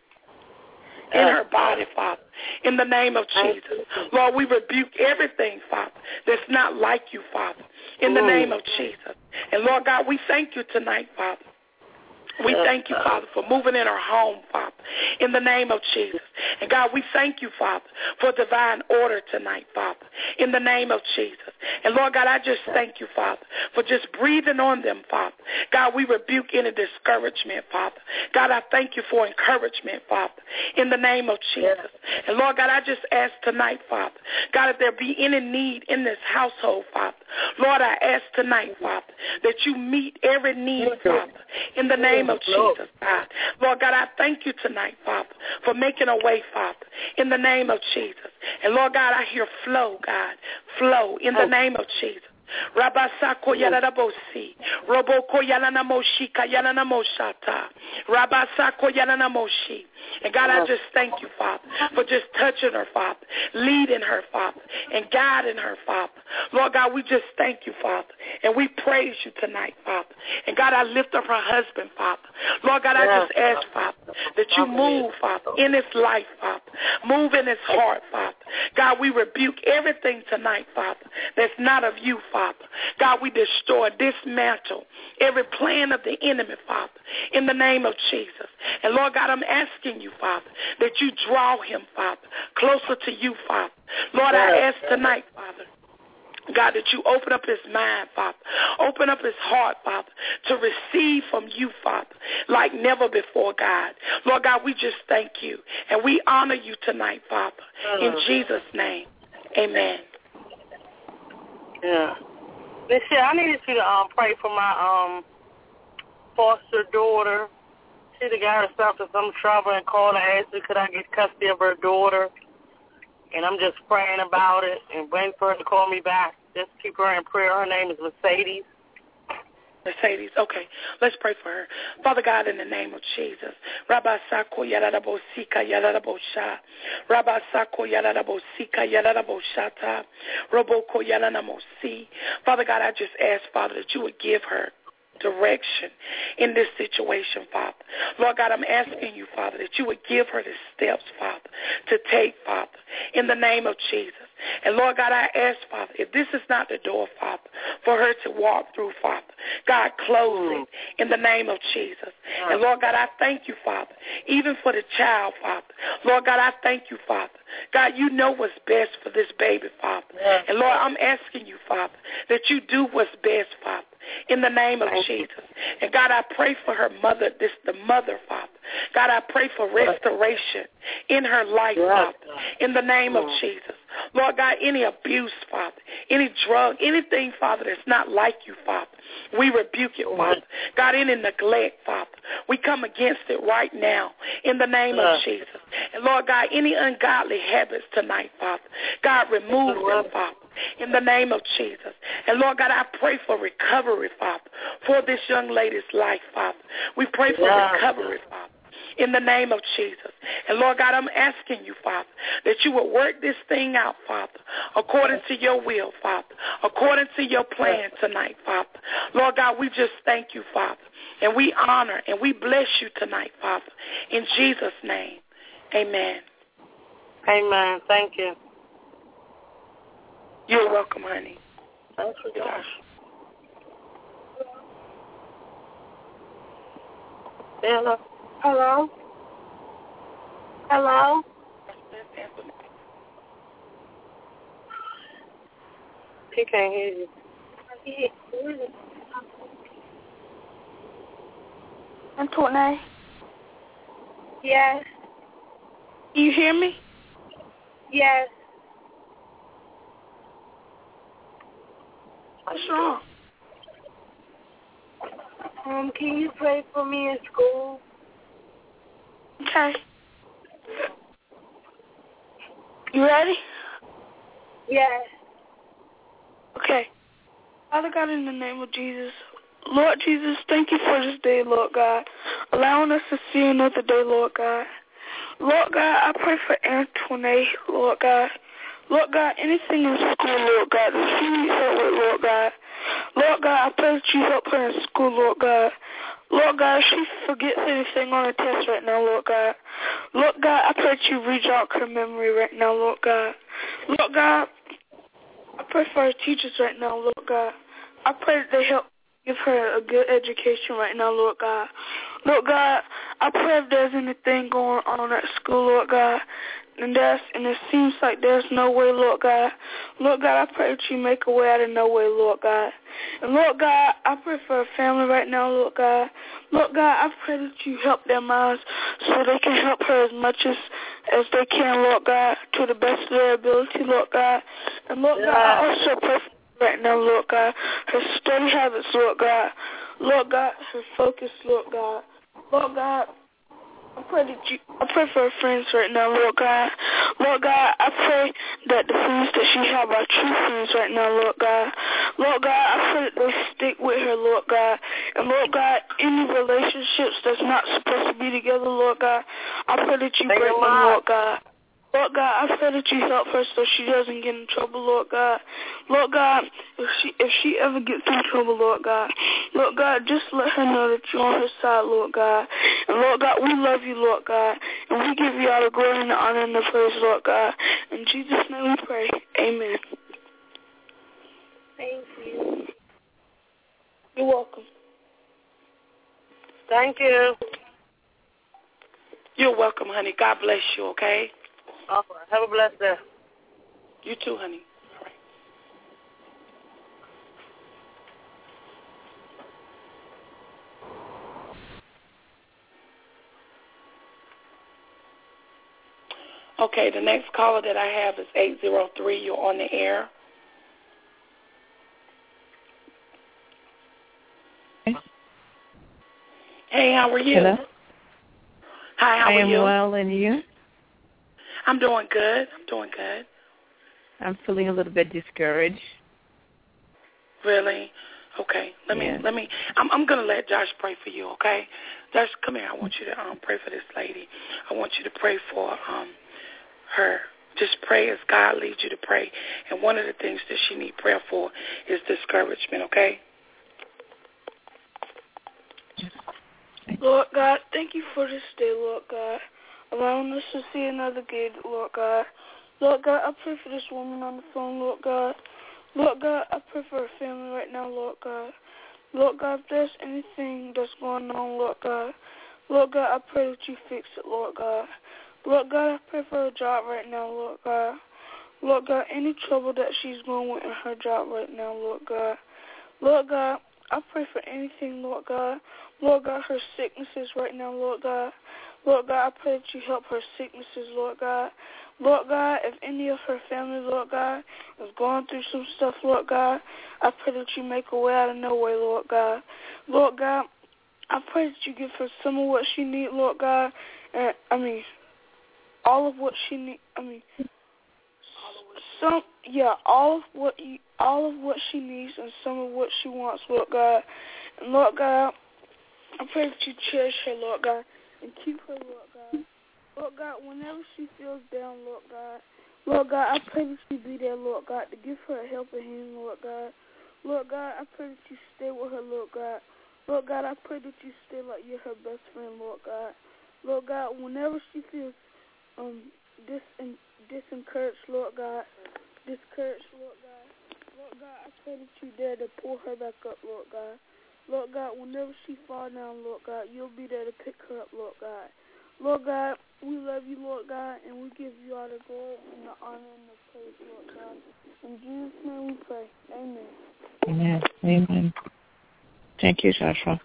in her body, Father, in the name of Jesus. Lord, we rebuke everything, Father, that's not like you, Father, in the name of Jesus. And Lord God, we thank you tonight, Father. We thank you, Father, for moving in our home, Father, in the name of Jesus. And God, we thank you, Father, for divine order tonight, Father, in the name of Jesus. And Lord God, I just thank you, Father, for just breathing on them, Father. God, we rebuke any discouragement, Father. God, I thank you for encouragement, Father, in the name of Jesus. And Lord God, I just ask tonight, Father, God, if there be any need in this household, Father, Lord, I ask tonight, Father, that you meet every need, Father, in the name of Jesus, God. Lord God, I thank you tonight, Father, for making a way, Father, in the name of Jesus. And Lord God, I hear flow, God, flow in the name of Jesus. Rabasako Yalanabosi, Roboko Yalanamoshika Yalanamoshata, Rabasako Yalanamoshi. And God, I just thank you, Father, for just touching her, Father, leading her, Father, and guiding her, Father. Lord God, we just thank you, Father, and we praise you tonight, Father. And God, I lift up her husband, Father. Lord God, I just ask, Father, that you move, Father, in his life, Father. Move in his heart, Father. God, we rebuke everything tonight, Father, that's not of you, Father. God, we destroy, dismantle every plan of the enemy, Father, in the name of Jesus. And Lord God, I'm asking you, Father, that you draw him, Father. closer to you, Father. Lord, I ask tonight, Father, God, that you open up his mind, Father. Open up his heart, Father, to receive from you, Father, like never before, God. Lord God, we just thank you, and we honor you tonight, Father. In Jesus' name, amen. Yeah. Michelle, I needed you to um, pray for my um, foster daughter. She done got herself in some trouble and called and asked me could I get custody of her daughter. And I'm just praying about it and waiting for her to call me back. Just keep her in prayer. Her name is Mercedes. Mercedes, okay. Let's pray for her. Father God, in the name of Jesus. Rabba Sako Yarabo Sika Yarabo Sha. Rabba Sako Yarabo Sika Yarabo Shata. Roboko Yaranamo Si. Father God, I just ask, Father, that you would give her direction in this situation, Father. Lord God, I'm asking you, Father, that you would give her the steps, Father, to take, Father, in the name of Jesus. And Lord God, I ask, Father, if this is not the door, Father, for her to walk through, Father, God, close it in the name of Jesus. And Lord God, I thank you, Father, even for the child, Father. Lord God, I thank you, Father. God, you know what's best for this baby, Father. And Lord, I'm asking you, Father, that you do what's best, Father, in the name of Jesus. And God, I pray for her mother, this the mother, Father. God, I pray for restoration in her life, Father, in the name of Jesus. Lord God, any abuse, Father, any drug, anything, Father, that's not like you, Father, we rebuke it, Father. God, any neglect, Father, we come against it right now in the name of Jesus. And Lord God, any ungodly habits tonight, Father, God, remove them, Father, in the name of Jesus. And Lord God, I pray for recovery, Father, for this young lady's life, Father. We pray for recovery, Father, in the name of Jesus. And Lord God, I'm asking you, Father, that you will work this thing out, Father, according to your will, Father, according to your plan tonight, Father. Lord God, we just thank you, Father, and we honor and we bless you tonight, Father, in Jesus' name. Amen. Amen. Thank you. You're welcome, honey. Thanks for Josh. Hello. Hello? Hello? He can't hear you. Antoinette? Yes. You hear me? Yes. What's wrong? Um, can you pray for me in school? Okay. You ready? Yes. Okay. Father God, in the name of Jesus, Lord Jesus, thank you for this day, Lord God, allowing us to see another day, Lord God. Lord God, I pray for Antoinette, Lord God. Lord God, anything in school, Lord God, that she needs help with, Lord God. Lord God, I pray that you help her in school, Lord God. Lord God, if she forgets anything on her test right now, Lord God. Lord God, I pray that you rejog her memory right now, Lord God. Lord God, I pray for her teachers right now, Lord God. I pray that they help give her a good education right now, Lord God. Lord God, I pray if there's anything going on at school, Lord God, and there's, and it seems like there's no way, Lord God. Lord God, I pray that you make a way out of no way, Lord God. And Lord God, I pray for a family right now, Lord God. Lord God, I pray that you help their minds so they can help her as much as, as they can, Lord God, to the best of their ability, Lord God. And Lord God, I also pray for right now, Lord God, her study habits, Lord God. Lord God, her focus, Lord God. Lord God, I pray that you, I pray for her friends right now, Lord God. Lord God, I pray that the friends that she have are true friends right now, Lord God. Lord God, I pray that they stick with her, Lord God. And Lord God, any relationships that's not supposed to be together, Lord God, I pray that you break them, Lord God. Lord God, I pray that you help her so she doesn't get in trouble, Lord God. Lord God, if she if she ever gets in trouble, Lord God, Lord God, just let her know that you're on her side, Lord God. And Lord God, we love you, Lord God, and we give you all the glory and the honor and the praise, Lord God. In Jesus' name we pray. Amen. Thank you. You're welcome. Thank you. You're welcome, honey. God bless you, okay? All right. Have a blessed day. You too, honey. All right. Okay, the next caller that I have is eight zero three. You're on the air. Hey, how are you? Hello. Hi, how I are am you? well, and you? I'm doing good. I'm doing good. I'm feeling a little bit discouraged. Really? Okay. Let yeah. me. Let me. I'm. I'm gonna let Josh pray for you. Okay. Josh, come here. I want you to um, pray for this lady. I want you to pray for um her. Just pray as God leads you to pray. And one of the things that she needs prayer for is discouragement. Okay. Lord God, thank you for this day, Lord God, allowing us to see another day, Lord God. Lord God, I pray for this woman on the phone, Lord God. Lord God, I pray for her family right now, Lord God. Lord God, if there's anything that's going on, Lord God, Lord God, I pray that you fix it, Lord God. Lord God, I pray for her job right now, Lord God. Lord God, any trouble that she's going with in her job right now, Lord God. Lord God, I pray for anything, Lord God. Lord God, her sicknesses right now, Lord God. Lord God, I pray that you help her sicknesses, Lord God. Lord God, if any of her family, Lord God, is going through some stuff, Lord God, I pray that you make a way out of no way, Lord God. Lord God, I pray that you give her some of what she needs, Lord God. And, I mean, all of what she needs, I mean, some, yeah, all of what you, all of what she needs and some of what she wants, Lord God. And Lord God, I pray that you cherish her, Lord God, and keep her, Lord God. Lord God, whenever she feels down, Lord God, Lord God, I pray that you be there, Lord God, to give her a helping hand, Lord God. Lord God, I pray that you stay with her, Lord God. Lord God, I pray that you stay like you're her best friend, Lord God. Lord God, whenever she feels um dis disencouraged, Lord God, discouraged, Lord God, Lord God, I pray that you dare to pull her back up, Lord God. Lord God, whenever she falls down, Lord God, you'll be there to pick her up, Lord God. Lord God, we love you, Lord God, and we give you all the glory and the honor and the praise, Lord God. In Jesus' name we pray. Amen. Amen. Amen. Thank you, Joshua.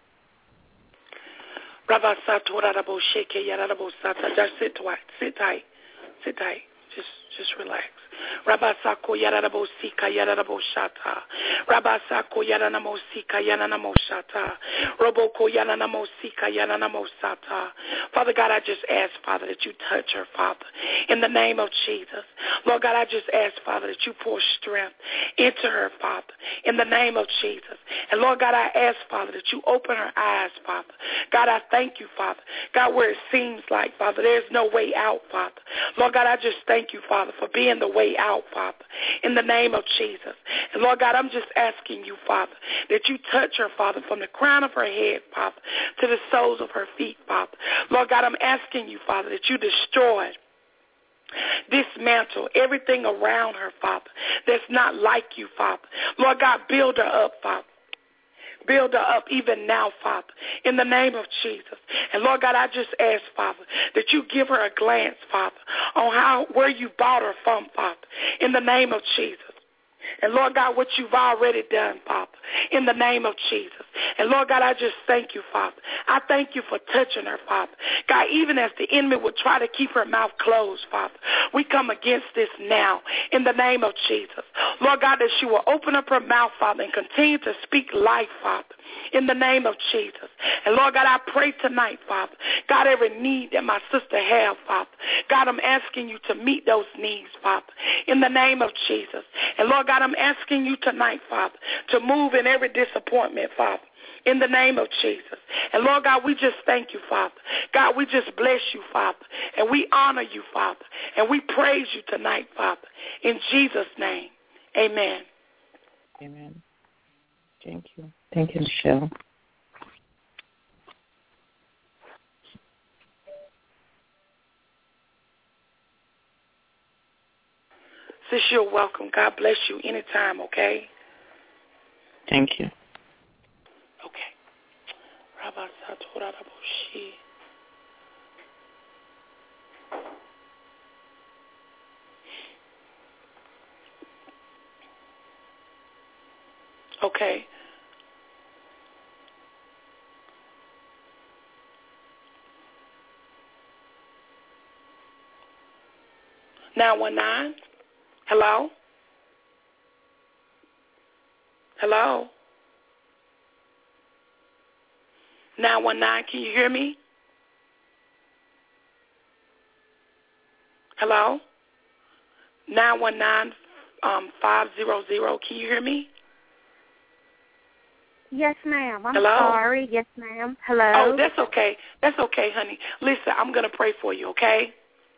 Rabbi Sato Rarabo Sheke Yarabo Sata. Just sit tight. Sit tight. Sit tight. Just just relax. Rabba Sako Yarabo Sika Yarabo Shata. Rabba Sako Yaranamo Sika Yanamo Shata. Roboko Yanamo Sika Yanamo Sata. Father God, I just ask, Father, that you touch her, Father, in the name of Jesus. Lord God, I just ask, Father, that you pour strength into her, Father, in the name of Jesus. And Lord God, I ask, Father, that you open her eyes, Father. God, I thank you, Father. God, where it seems like, Father, there's no way out, Father. Lord God, I just thank you, Father, for being the way out, Father, in the name of Jesus. And Lord God, I'm just asking you, Father, that you touch her, Father, from the crown of her head, Father, to the soles of her feet, Father. Lord God, I'm asking you, Father, that you destroy, dismantle everything around her, Father, that's not like you, Father. Lord God, build her up, Father. Build her up even now, Father, in the name of Jesus. And Lord God, I just ask, Father, that you give her a glance, Father, on how where you bought her from, Father, in the name of Jesus. And Lord God, what you've already done, Father, in the name of Jesus. And Lord God, I just thank you, Father. I thank you for touching her, Father. God, even as the enemy would try to keep her mouth closed, Father, we come against this now in the name of Jesus. Lord God, that she will open up her mouth, Father, and continue to speak life, Father, in the name of Jesus. And Lord God, I pray tonight, Father, God, every need that my sister has, Father, God, I'm asking you to meet those needs, Father, in the name of Jesus. And Lord God, I'm asking you tonight, Father, to move in every disappointment, Father, in the name of Jesus. And Lord God, we just thank you, Father. God, we just bless you, Father, and we honor you, Father, and we praise you tonight, Father, in Jesus' name. Amen. Amen. Thank you. Thank you, Michelle. Sis, you're welcome. God bless you anytime, okay? Thank you. Okay. Rabba Satora Raboshi. Okay. nine one nine. Hello? Hello? nine one nine, can you hear me? Hello? nine one nine, um, five hundred, can you hear me? Yes, ma'am. I'm Hello? sorry. Yes, ma'am. Hello? Oh, that's okay. That's okay, honey. Listen, I'm going to pray for you, okay?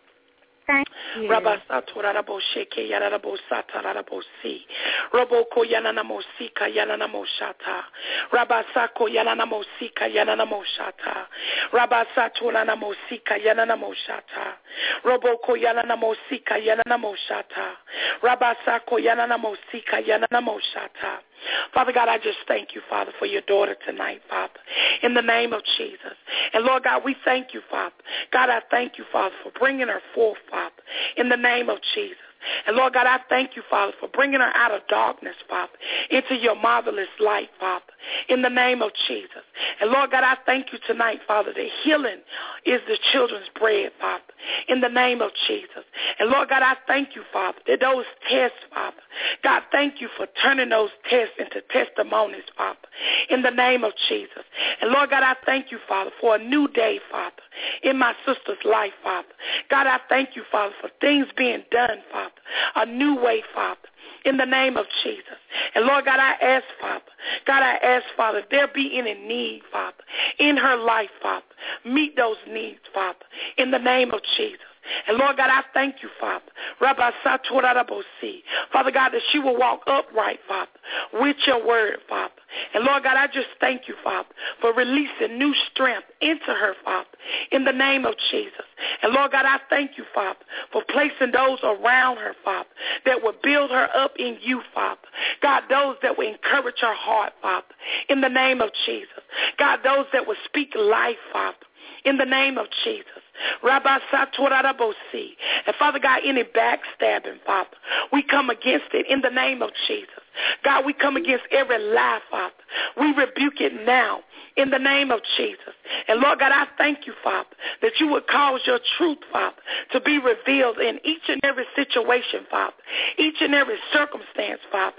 Thank you. Rabasatorabo sheke yarabo satarabo si. Roboko yananamo sika yananamo shata. Rabasako yananamo sika yananamo shata. Rabasatolanamo sika yananamo shata. Roboko yananamo sika yananamo shata. Rabasako yananamo sika yananamo shata. Father God, I just thank you, Father, for your daughter tonight, Father, in the name of Jesus. And, Lord God, we thank you, Father. God, I thank you, Father, for bringing her forth, Father, in the name of Jesus. And, Lord God, I thank you, Father, for bringing her out of darkness, Father, into your marvelous light, Father, in the name of Jesus. And, Lord God, I thank you tonight, Father, that healing is the children's bread, Father, in the name of Jesus. And, Lord God, I thank you, Father, that those tests, Father, God, thank you for turning those tests into testimonies, Father, in the name of Jesus. And, Lord God, I thank you, Father, for a new day, Father, in my sister's life, Father. God, I thank you, Father, for things being done, Father, a new way, Father, in the name of Jesus. And, Lord God, I ask, Father, God, I ask, Father, if there be any need, Father, in her life, Father, meet those needs, Father, in the name of Jesus. And, Lord God, I thank you, Father. Rabbi Satorarabosi. Father God, that she will walk upright, Father, with your word, Father. And, Lord God, I just thank you, Father, for releasing new strength into her, Father, in the name of Jesus. And, Lord God, I thank you, Father, for placing those around her, Father, that will build her up in you, Father. God, those that will encourage her heart, Father, in the name of Jesus. God, those that will speak life, Father, in the name of Jesus. Rabbi Satorarabosi. And Father God, any backstabbing, Father, we come against it in the name of Jesus. God, we come against every lie, Father. We rebuke it now in the name of Jesus. And Lord God, I thank you, Father, that you would cause your truth, Father, to be revealed in each and every situation, Father, each and every circumstance, Father,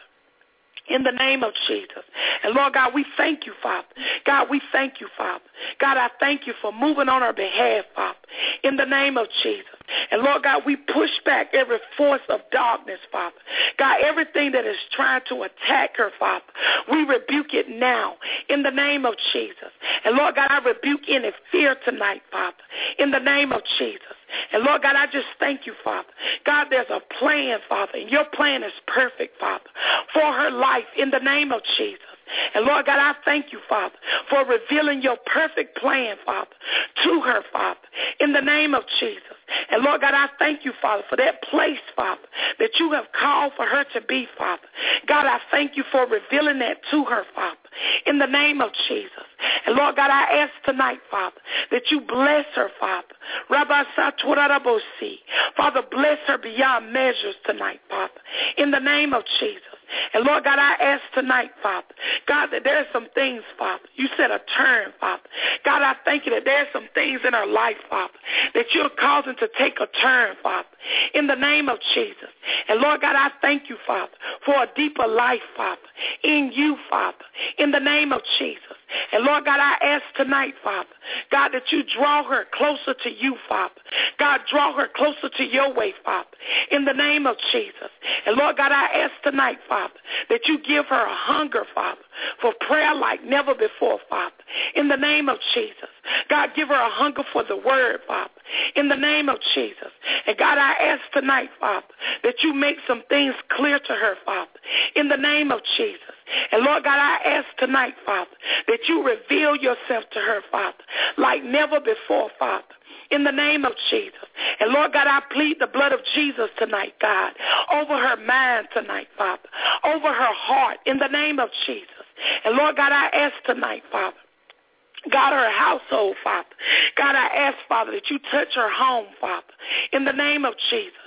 in the name of Jesus. And Lord God, we thank you, Father. God, we thank you, Father. God, I thank you for moving on our behalf, Father, in the name of Jesus. And Lord God, we push back every force of darkness, Father. God, everything that is trying to attack her, Father, we rebuke it now in the name of Jesus. And Lord God, I rebuke any fear tonight, Father, in the name of Jesus. And Lord God, I just thank you, Father. God, there's a plan, Father, and your plan is perfect, Father, for her life in the name of Jesus. And Lord God, I thank you, Father, for revealing your perfect plan, Father, to her, Father, in the name of Jesus. And Lord God, I thank you, Father, for that place, Father, that you have called for her to be, Father. God, I thank you for revealing that to her, Father, in the name of Jesus. And Lord God, I ask tonight, Father, that you bless her, Father. Rabbi Satorarabosi. Father, bless her beyond measures tonight, Father, in the name of Jesus. And Lord God, I ask tonight, Father, God, that there are some things, Father. You said a turn, Father. God, I thank you that there are some things in her life, Father, that you're causing to take a turn, Father, in the name of Jesus. And Lord God, I thank you, Father, for a deeper life, Father, in you, Father, in the name of Jesus. And Lord God, I ask tonight, Father, God, that you draw her closer to you, Father. God, draw her closer to your way, Father, in the name of Jesus. And Lord God, I ask tonight, Father, that you give her a hunger, Father, for prayer like never before, Father, in the name of Jesus. God, give her a hunger for the word, Father, in the name of Jesus. And God, I ask tonight, Father, that you make some things clear to her, Father, in the name of Jesus. And Lord God, I ask tonight, Father, that you reveal yourself to her, Father, like never before, Father, in the name of Jesus. And Lord God, I plead the blood of Jesus tonight, God, over her mind tonight, Father, over her heart, in the name of Jesus. And Lord God, I ask tonight, Father, God, her household, Father. God, I ask, Father, that you touch her home, Father, in the name of Jesus.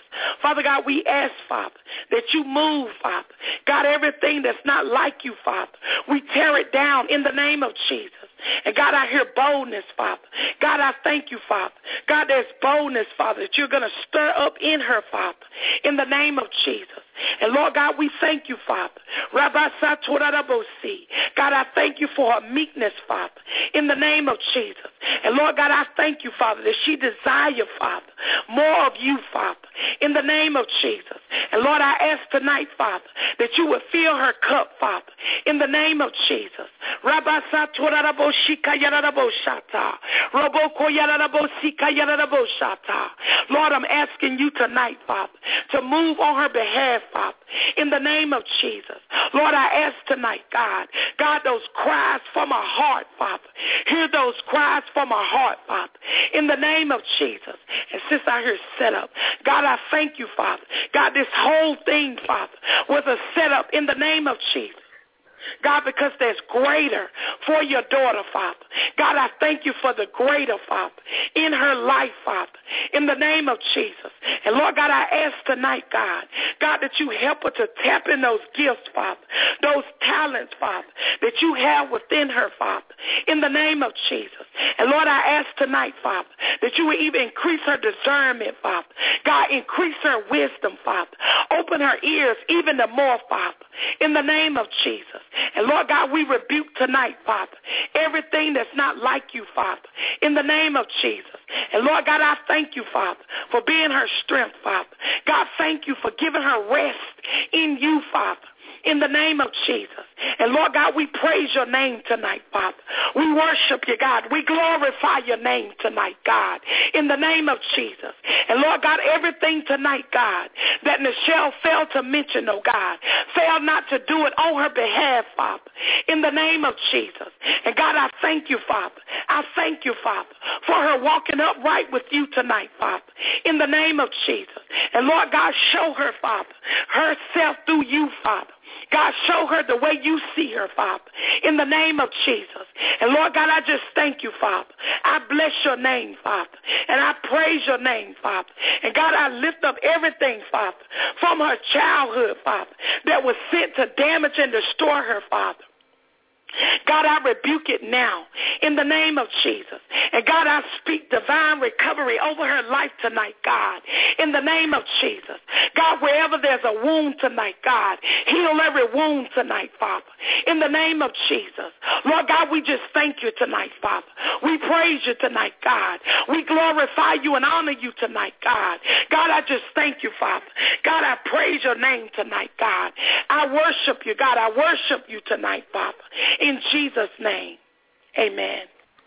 Father God, we ask, Father, that you move, Father. God, everything that's not like you, Father, we tear it down in the name of Jesus. And God, I hear boldness, Father. God, I thank you, Father. God, there's boldness, Father, that you're going to stir up in her, Father, in the name of Jesus. And Lord God, we thank you, Father. Rabbi Saturadabosi. God, I thank you for her meekness, Father, in the name of Jesus. And Lord God, I thank you, Father, that she desire, Father, more of you, Father, in the name of Jesus. And Lord, I ask tonight, Father, that you would fill her cup, Father, in the name of Jesus. Rabbi Saturadaboshika Yadadaboshata. Roboko Yadadabosika Yadadaboshata. Lord, I'm asking you tonight, Father, to move on her behalf, Father, in the name of Jesus. Lord, I ask tonight, God, God, those cries from our heart, Father. Hear those cries from our heart, Father, in the name of Jesus. And since I hear set up, God, I thank you, Father. God, this whole thing, Father, was a setup in the name of Jesus. God, because there's greater for your daughter, Father. God, I thank you for the greater, Father, in her life, Father, in the name of Jesus. And Lord God, I ask tonight, God, God, that you help her to tap in those gifts, Father, those talents, Father, that you have within her, Father, in the name of Jesus. And Lord, I ask tonight, Father, that you would even increase her discernment, Father. God, increase her wisdom, Father. Open her ears even the more, Father, in the name of Jesus. And Lord God, we rebuke tonight, Father, everything that's not like you, Father, in the name of Jesus. And Lord God, I thank you, Father, for being her strength, Father. God, thank you for giving her rest in you, Father, in the name of Jesus. And Lord God, we praise your name tonight, Father. We worship you, God. We glorify your name tonight, God, in the name of Jesus. And Lord God, everything tonight, God, that Nichelle failed to mention, oh God, failed not to do it on her behalf, Father, in the name of Jesus. And God, I thank you, Father. I thank you, Father, for her walking upright with you tonight, Father, in the name of Jesus. And Lord God, show her, Father, herself through you, Father. God, show her the way you see her, Father, in the name of Jesus. And Lord God, I just thank you, Father. I bless your name, Father, and I praise your name, Father. And God, I lift up everything, Father, from her childhood, Father, that was sent to damage and destroy her, Father. God, I rebuke it now in the name of Jesus. And God, I speak divine recovery over her life tonight, God, in the name of Jesus. God, wherever there's a wound tonight, God, heal every wound tonight, Father, in the name of Jesus. Lord God, we just thank you tonight, Father. We praise you tonight, God. We glorify you and honor you tonight, God. God, I just thank you, Father. God, I praise your name tonight, God. I worship you, God. I worship you tonight, Father. In Jesus' name, amen.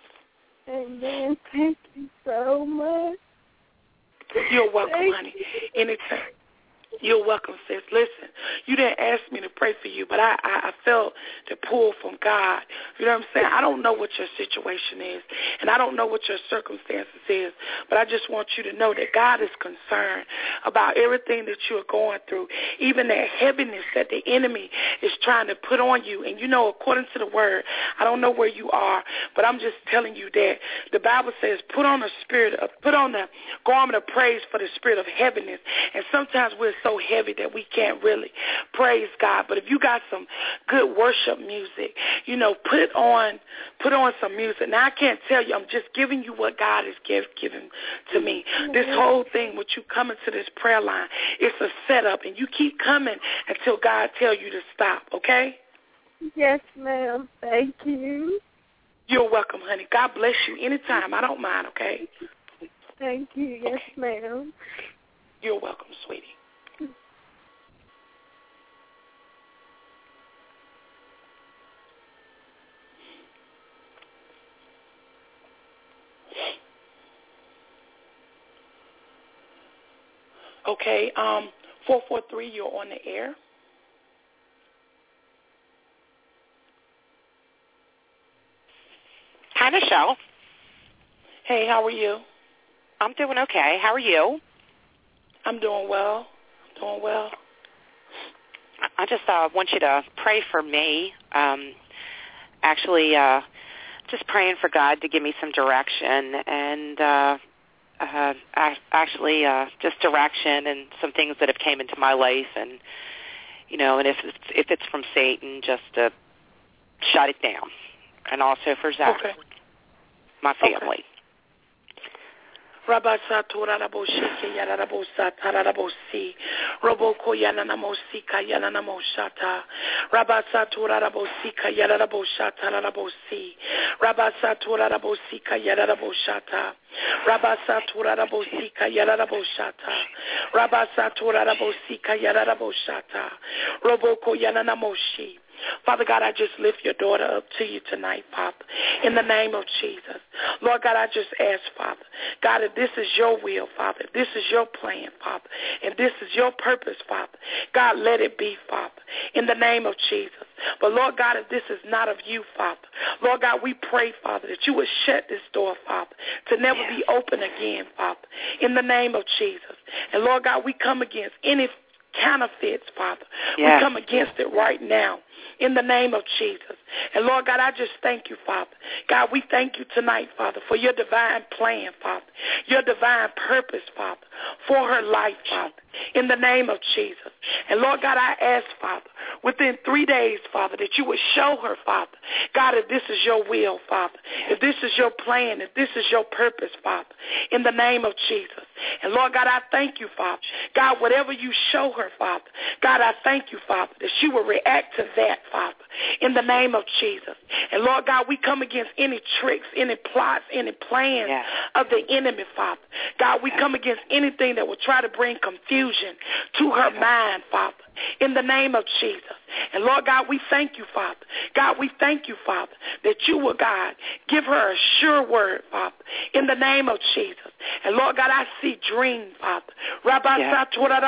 Amen. Thank you so much. You're welcome, Thank honey. you. Anytime. You're welcome, sis. Listen, you didn't ask me to pray for you, but I, I, I felt the pull from God. You know what I'm saying? I don't know what your situation is, and I don't know what your circumstances is, but I just want you to know that God is concerned about everything that you are going through, even that heaviness that the enemy is trying to put on you. And you know, according to the word, I don't know where you are, but I'm just telling you that the Bible says put on the spirit of, put on the garment of praise for the spirit of heaviness. And sometimes we're so heavy that we can't really praise God. But if you got some good worship music, you know, put it on, put on some music. Now, I can't tell you, I'm just giving you what God has give, given to me. This whole thing with you coming to this prayer line, it's a setup, and you keep coming until God tell you to stop, okay? Yes, ma'am. Thank you. You're welcome, honey. God bless you anytime. I don't mind, okay? Thank you. Yes, okay. ma'am. You're welcome, sweetie. Okay, um, four four three, you're on the air. Hi, Nichelle. Hey, how are you? I'm doing okay. How are you? I'm doing well. I'm doing well. I just uh, want you to pray for me. Um, actually, uh, just praying for God to give me some direction and uh, uh, actually uh, just direction and some things that have came into my life, and you know, and if it's, if it's from Satan, just to shut it down, and also for Zach, okay. my family. Okay. Rabasa Toraraboshi Yarabosa Tararabosi Roboko Yananamosi Kayananamoshata Rabasa Torarabosi Kayarabosha Tararabosi Rabasa Torarabosi Kayaraboshata Rabasa Torarabosi Kayaraboshata Rabasa Torarabosi Kayaraboshata Roboko Yananamoshi. Father God, I just lift your daughter up to you tonight, Father, in the name of Jesus. Lord God, I just ask, Father, God, if this is your will, Father, if this is your plan, Father, if this is your purpose, Father, God, let it be, Father, in the name of Jesus. But, Lord God, if this is not of you, Father, Lord God, we pray, Father, that you would shut this door, Father, to never yes. be open again, Father, in the name of Jesus. And, Lord God, we come against any counterfeits, Father. Yes. We come against it right now in the name of Jesus. And, Lord God, I just thank you, Father. God, we thank you tonight, Father, for your divine plan, Father, your divine purpose, Father, for her life, Father, in the name of Jesus. And, Lord God, I ask, Father, within three days, Father, that you would show her, Father, God, if this is your will, Father, if this is your plan, if this is your purpose, Father, in the name of Jesus. And, Lord God, I thank you, Father. God, whatever you show her, Father, God, I thank you, Father, that she will react to that, Father, in the name of Jesus. And, Lord God, we come against any tricks, any plots, any plans yeah. of the enemy, Father. God, we come against anything that will try to bring confusion to her yeah. mind, Father, in the name of Jesus. And, Lord God, we thank you, Father. God, we thank you, Father, that you will, God, give her a sure word, Father, in the name of Jesus. And, Lord God, I see dream, Father. Yeah.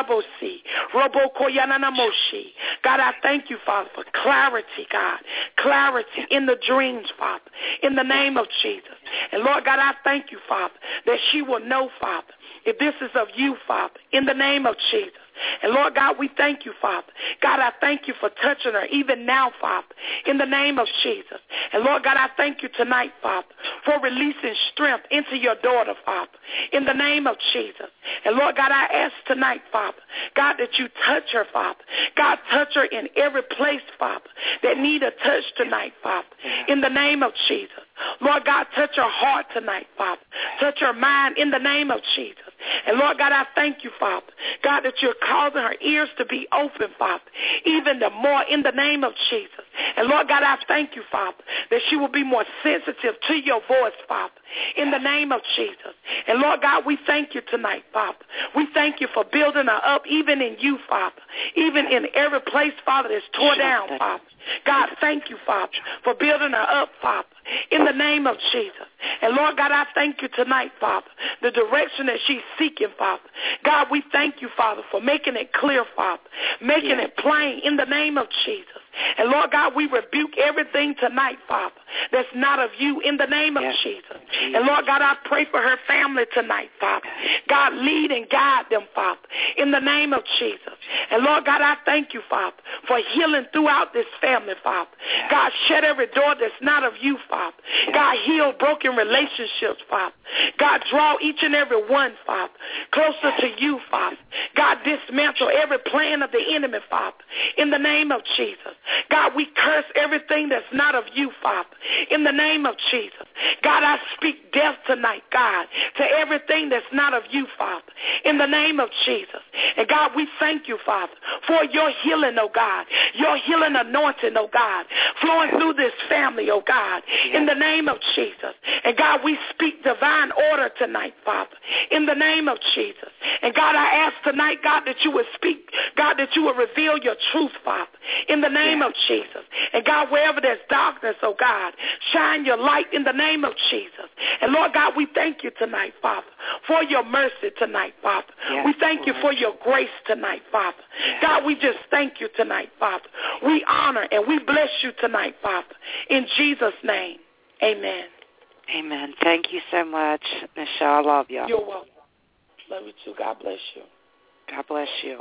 God, I thank you, Father, for clarity, God, clarity in the dreams, Father, in the name of Jesus. And, Lord God, I thank you, Father, that she will know, Father, if this is of you, Father, in the name of Jesus. And, Lord God, we thank you, Father. God, I thank you for touching her even now, Father, in the name of Jesus. And, Lord God, I thank you tonight, Father, for releasing strength into your daughter, Father, in the name of Jesus. And, Lord God, I ask tonight, Father, God, that you touch her, Father. God, touch her in every place, Father, that need a touch tonight, Father, in the name of Jesus. Lord God, touch her heart tonight, Father. Touch her mind in the name of Jesus. And, Lord God, I thank you, Father, God, that you're causing her ears to be open, Father, even the more in the name of Jesus. And, Lord God, I thank you, Father, that she will be more sensitive to your voice, Father, in the name of Jesus. And, Lord God, we thank you tonight, Father. We thank you for building her up even in you, Father, even in every place, Father, that's tore down, Father. God, thank you, Father, for building her up, Father, in the name of Jesus. And, Lord God, I thank you tonight, Father, the direction that she's seeking, Father. God, we thank you, Father, for making it clear, Father, making yeah. it plain in the name of Jesus. And, Lord God, we rebuke everything tonight, Father, that's not of you in the name of yes. Jesus. And, Lord God, I pray for her family tonight, Father. God, lead and guide them, Father, in the name of Jesus. And, Lord God, I thank you, Father, for healing throughout this family, Father. Yes. God, shut every door that's not of you, Father. Yes. God, heal broken relationships, Father. God, draw each and every one, Father, closer to you, Father. God, dismantle every plan of the enemy, Father, in the name of Jesus. God, we curse everything that's not of you, Father, in the name of Jesus. God, I speak death tonight, God, to everything that's not of you, Father, in the name of Jesus. And, God, we thank you, Father, for your healing, oh God, your healing anointing, oh God, flowing through this family, oh God, in the name of Jesus. And, God, we speak divine order tonight, Father, in the name of Jesus. And, God, I ask tonight, God, that you would speak, God, that you would reveal your truth, Father, in the name of Jesus. And, God, wherever there's darkness, oh God, shine your light in the name of Jesus. And, Lord God, we thank you tonight, Father, for your mercy tonight, Father. Yes, we thank Lord. you for your grace tonight, Father. Yes. God, we just thank you tonight, Father. We honor and we bless you tonight, Father. In Jesus' name, amen. Amen. Thank you so much, Michelle. I love you. You're welcome. Love you too. God bless you. God bless you.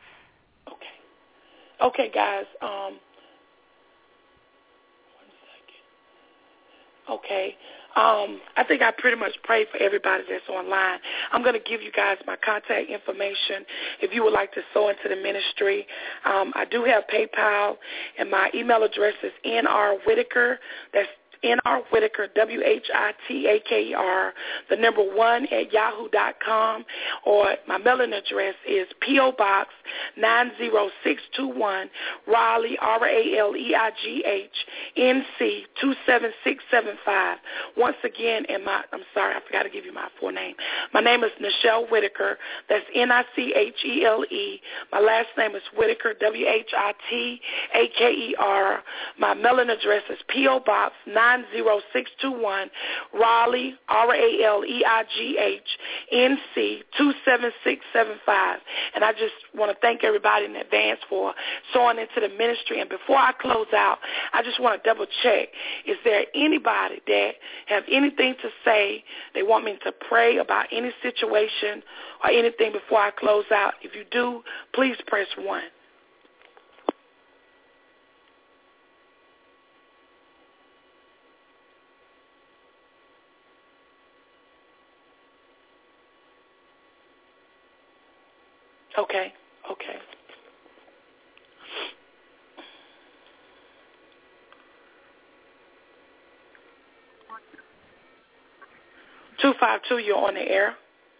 Okay. Okay, guys. Um, one second. Okay. Um, I think I pretty much prayed for everybody that's online. I'm going to give you guys my contact information if you would like to sow into the ministry. Um, I do have PayPal, and my email address is N R Whitaker. That's N R Whitaker, W H I T A K E R, the number one at yahoo dot com, or my mailing address is P O. Box nine zero six two one, Raleigh, R A L E I G H, N C two seven six seven five. Once again, and my, I'm sorry, I forgot to give you my full name. My name is Nichelle Whitaker. That's N I C H E L E. My last name is Whitaker, W H I T A K E R. My mailing address is P O. Box nine zero six two one, Raleigh, R A L E I G H, N C two seven six seven five. And I just want to thank everybody in advance for sowing into the ministry. And before I close out, I just want to double check. Is there anybody that have anything to say? They want me to pray about any situation or anything before I close out? If you do, please press one. Okay, okay. two five two, you're on the air.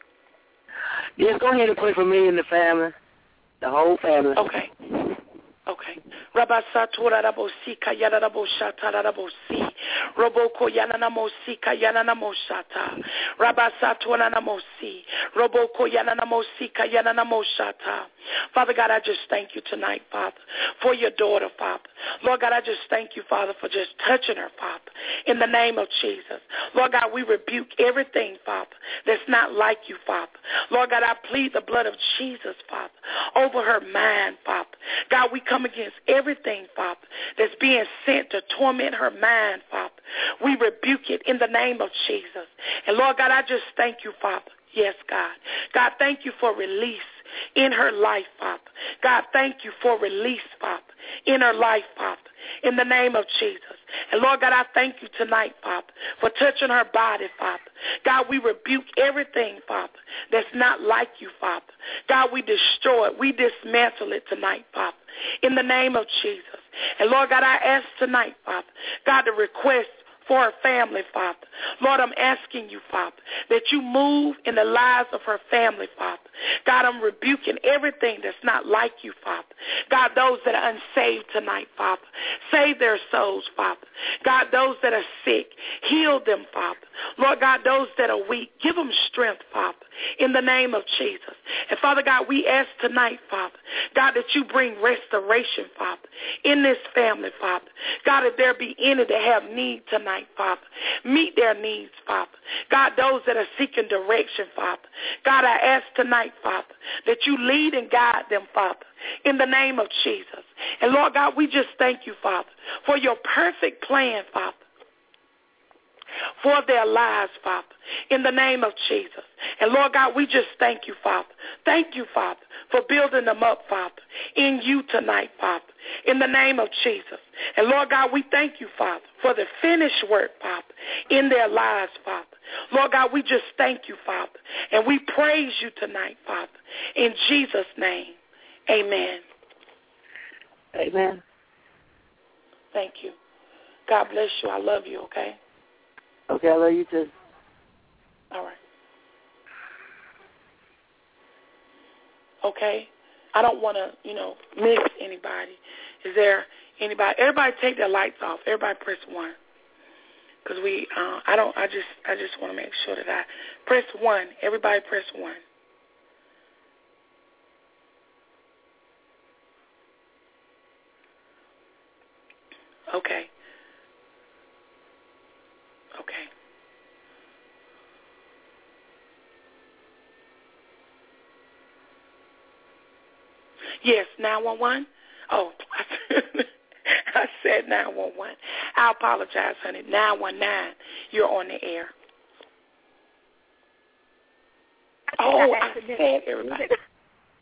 Yes, go ahead and pray for me and the family, the whole family. Okay. Okay. Rabasatura Rabosi Kayana Raboshata Rabosi Roboko Yananamosi Kayananamoshata Rabasatuna Namosi Roboko Yananamosi Kayananamoshata. Father God, I just thank you tonight, Father, for your daughter, Father. Lord God, I just thank you, Father, for just touching her, Father, in the name of Jesus. Lord God, we rebuke everything, Father, that's not like you, Father. Lord God, I plead the blood of Jesus, Father, over her mind, Father. God, we come against everything, Father, that's being sent to torment her mind, Father. We rebuke it in the name of Jesus. And Lord God, I just thank you, Father. Yes, God. God, thank you for release in her life, Father. God, thank you for release, Father, in her life, Father, in the name of Jesus. And Lord God, I thank you tonight, Father, for touching her body, Father. God, we rebuke everything, Father, that's not like you, Father. God, we destroy it. We dismantle it tonight, Father, in the name of Jesus. And Lord God, I ask tonight, Father, God, to request for her family, Father. Lord, I'm asking you, Father, that you move in the lives of her family, Father. God, I'm rebuking everything that's not like you, Father. God, those that are unsaved tonight, Father, save their souls, Father. God, those that are sick, heal them, Father. Lord God, those that are weak, give them strength, Father, in the name of Jesus. And Father God, we ask tonight, Father, God, that you bring restoration, Father, in this family, Father. God, if there be any that have need tonight, Father, meet their needs, Father. God, those that are seeking direction, Father. God, I ask tonight, Father, that you lead and guide them, Father, in the name of Jesus. And Lord God, we just thank you, Father, for your perfect plan, Father, for their lives, Father, in the name of Jesus. And Lord God, we just thank you, Father. Thank you, Father, for building them up, Father, in you tonight, Father, in the name of Jesus. And Lord God, we thank you, Father, for the finished work, Father, in their lives, Father. Lord God, we just thank you, Father, and we praise you tonight, Father, in Jesus' name. Amen. Amen. Thank you. God bless you. I love you, okay? Okay, I love you too. All right. Okay? I don't want to, you know, miss anybody. Is there anybody? Everybody take their lights off. Everybody press one. Because we, uh, I don't, I just, I just want to make sure that I press one. Everybody press one. Okay. Okay. Yes, nine one one. Oh, I said nine one one. I apologize, honey. nine one nine. You're on the air. Oh, I said everybody.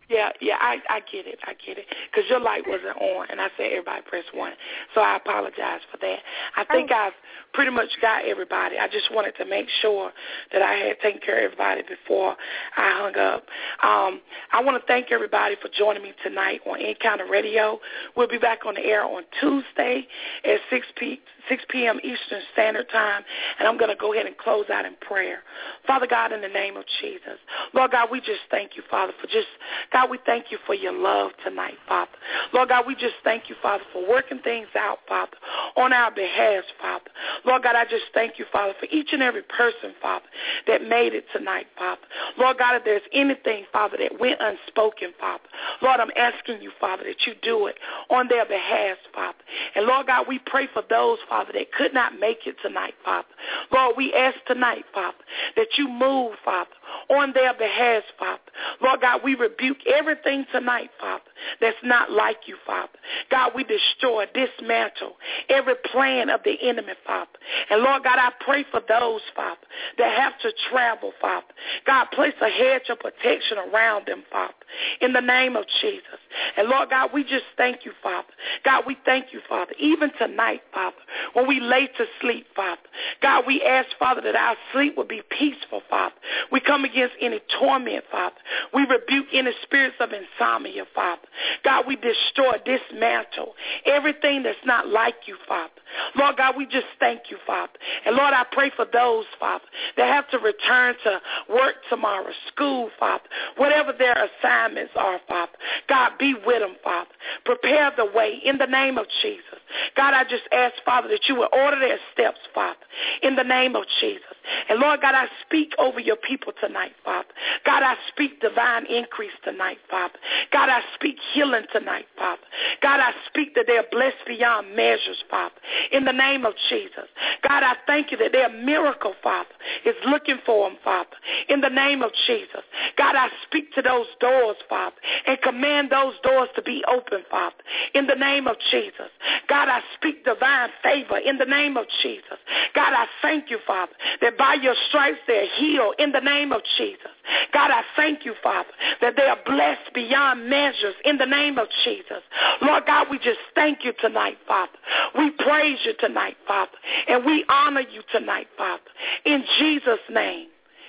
Yeah, yeah, I, I get it. I get it. Because your light wasn't on, and I said everybody press one. So I apologize for that. I think oh. I've pretty much got everybody. I just wanted to make sure that I had taken care of everybody before I hung up. Um, I want to thank everybody for joining me tonight on Encounter Radio. We'll be back on the air on Tuesday at six p.m. Eastern Standard Time, and I'm going to go ahead and close out in prayer. Father God, in the name of Jesus, Lord God, we just thank you, Father, for just, God, we thank you for your love tonight, Father. Lord God, we just thank you, Father, for working things out, Father, on our behalf, Father. Lord God, I just thank you, Father, for each and every person, Father, that made it tonight, Father. Lord God, if there's anything, Father, that went unspoken, Father, Lord, I'm asking you, Father, that you do it on their behalf, Father. And Lord God, we pray for those, Father, that could not make it tonight, Father. Lord, we ask tonight, Father, that you move, Father, on their behalf, Father. Lord God, we rebuke everything tonight, Father, that's not like you, Father. God, we destroy, dismantle every plan of the enemy, Father. And Lord God, I pray for those, Father, that have to travel, Father. God, place a hedge of protection around them, Father, in the name of Jesus. And Lord God, we just thank you, Father. God, we thank you, Father, even tonight, Father, when we lay to sleep, Father. God, we ask, Father, that our sleep will be peaceful, Father. We come against any torment, Father. We rebuke any spirits of insomnia, Father. God, we destroy, dismantle everything that's not like you, Father. Lord God, we just thank you, Father. And Lord, I pray for those, Father, that have to return to work tomorrow, school, Father, whatever their assignments are, Father. God, be with them, Father. Prepare the way in the name of Jesus. God, I just ask, Father, that you will order their steps, Father, in the name of Jesus. And Lord God, I speak over your people tonight, Father. God, I speak divine increase tonight, Father. God, I speak healing tonight, Father. God, I speak that they are blessed beyond measures, Father, in the name of Jesus. God, I thank you that their miracle, Father, is looking for them, Father, in the name of Jesus. God, I speak to those doors, Father, and command those doors to be open, Father, in the name of Jesus. God, I speak divine favor in the name of Jesus. God, I thank you, Father, that by your stripes they're healed in the name of Jesus. God, I thank you, Father, that they are blessed beyond measures in the name of Jesus. Lord God, we just thank you tonight, Father. We praise you tonight, Father, and we honor you tonight, Father. In Jesus' name,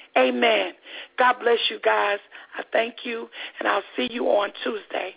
amen. God bless you guys. I thank you, and I'll see you on Tuesday.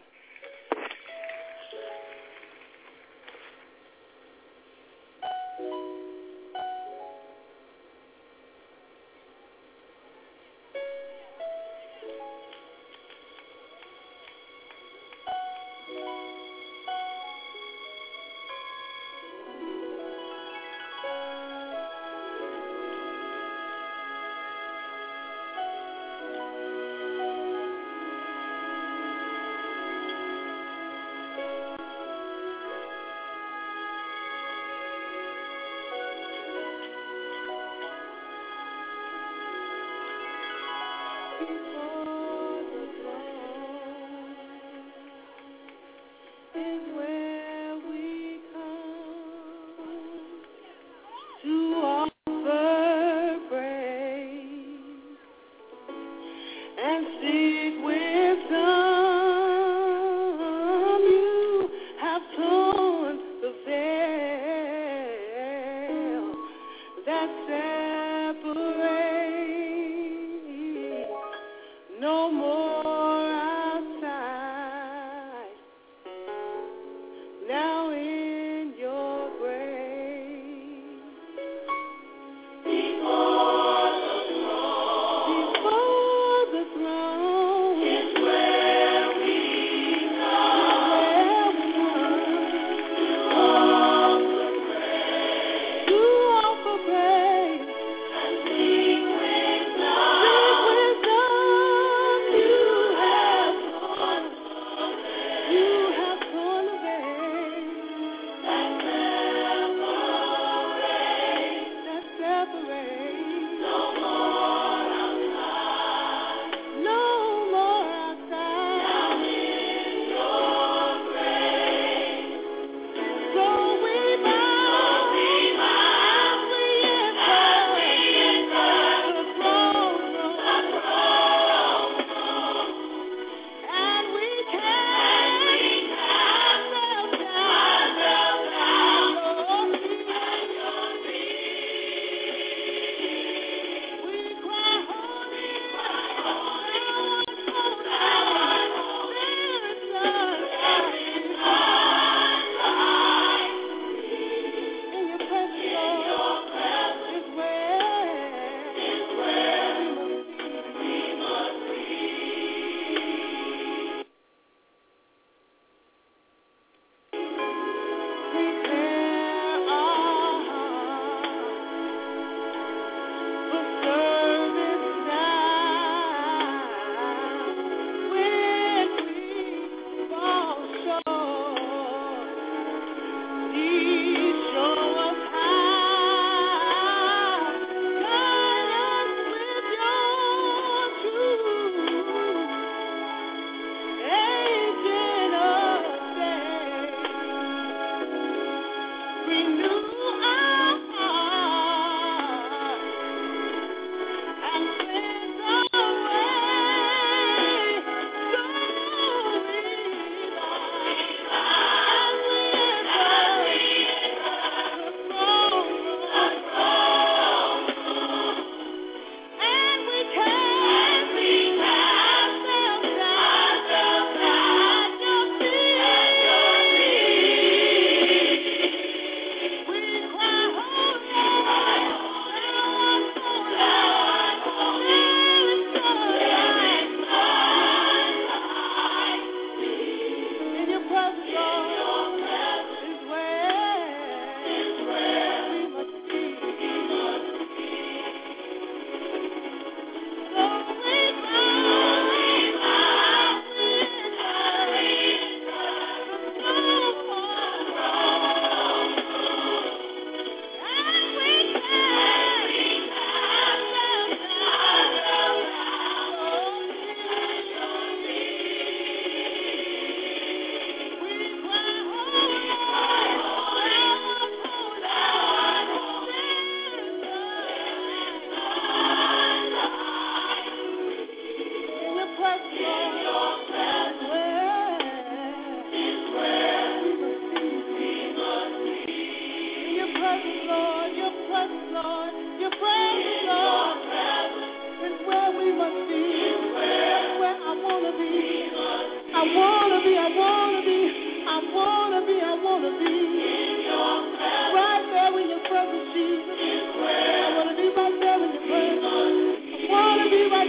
Praise.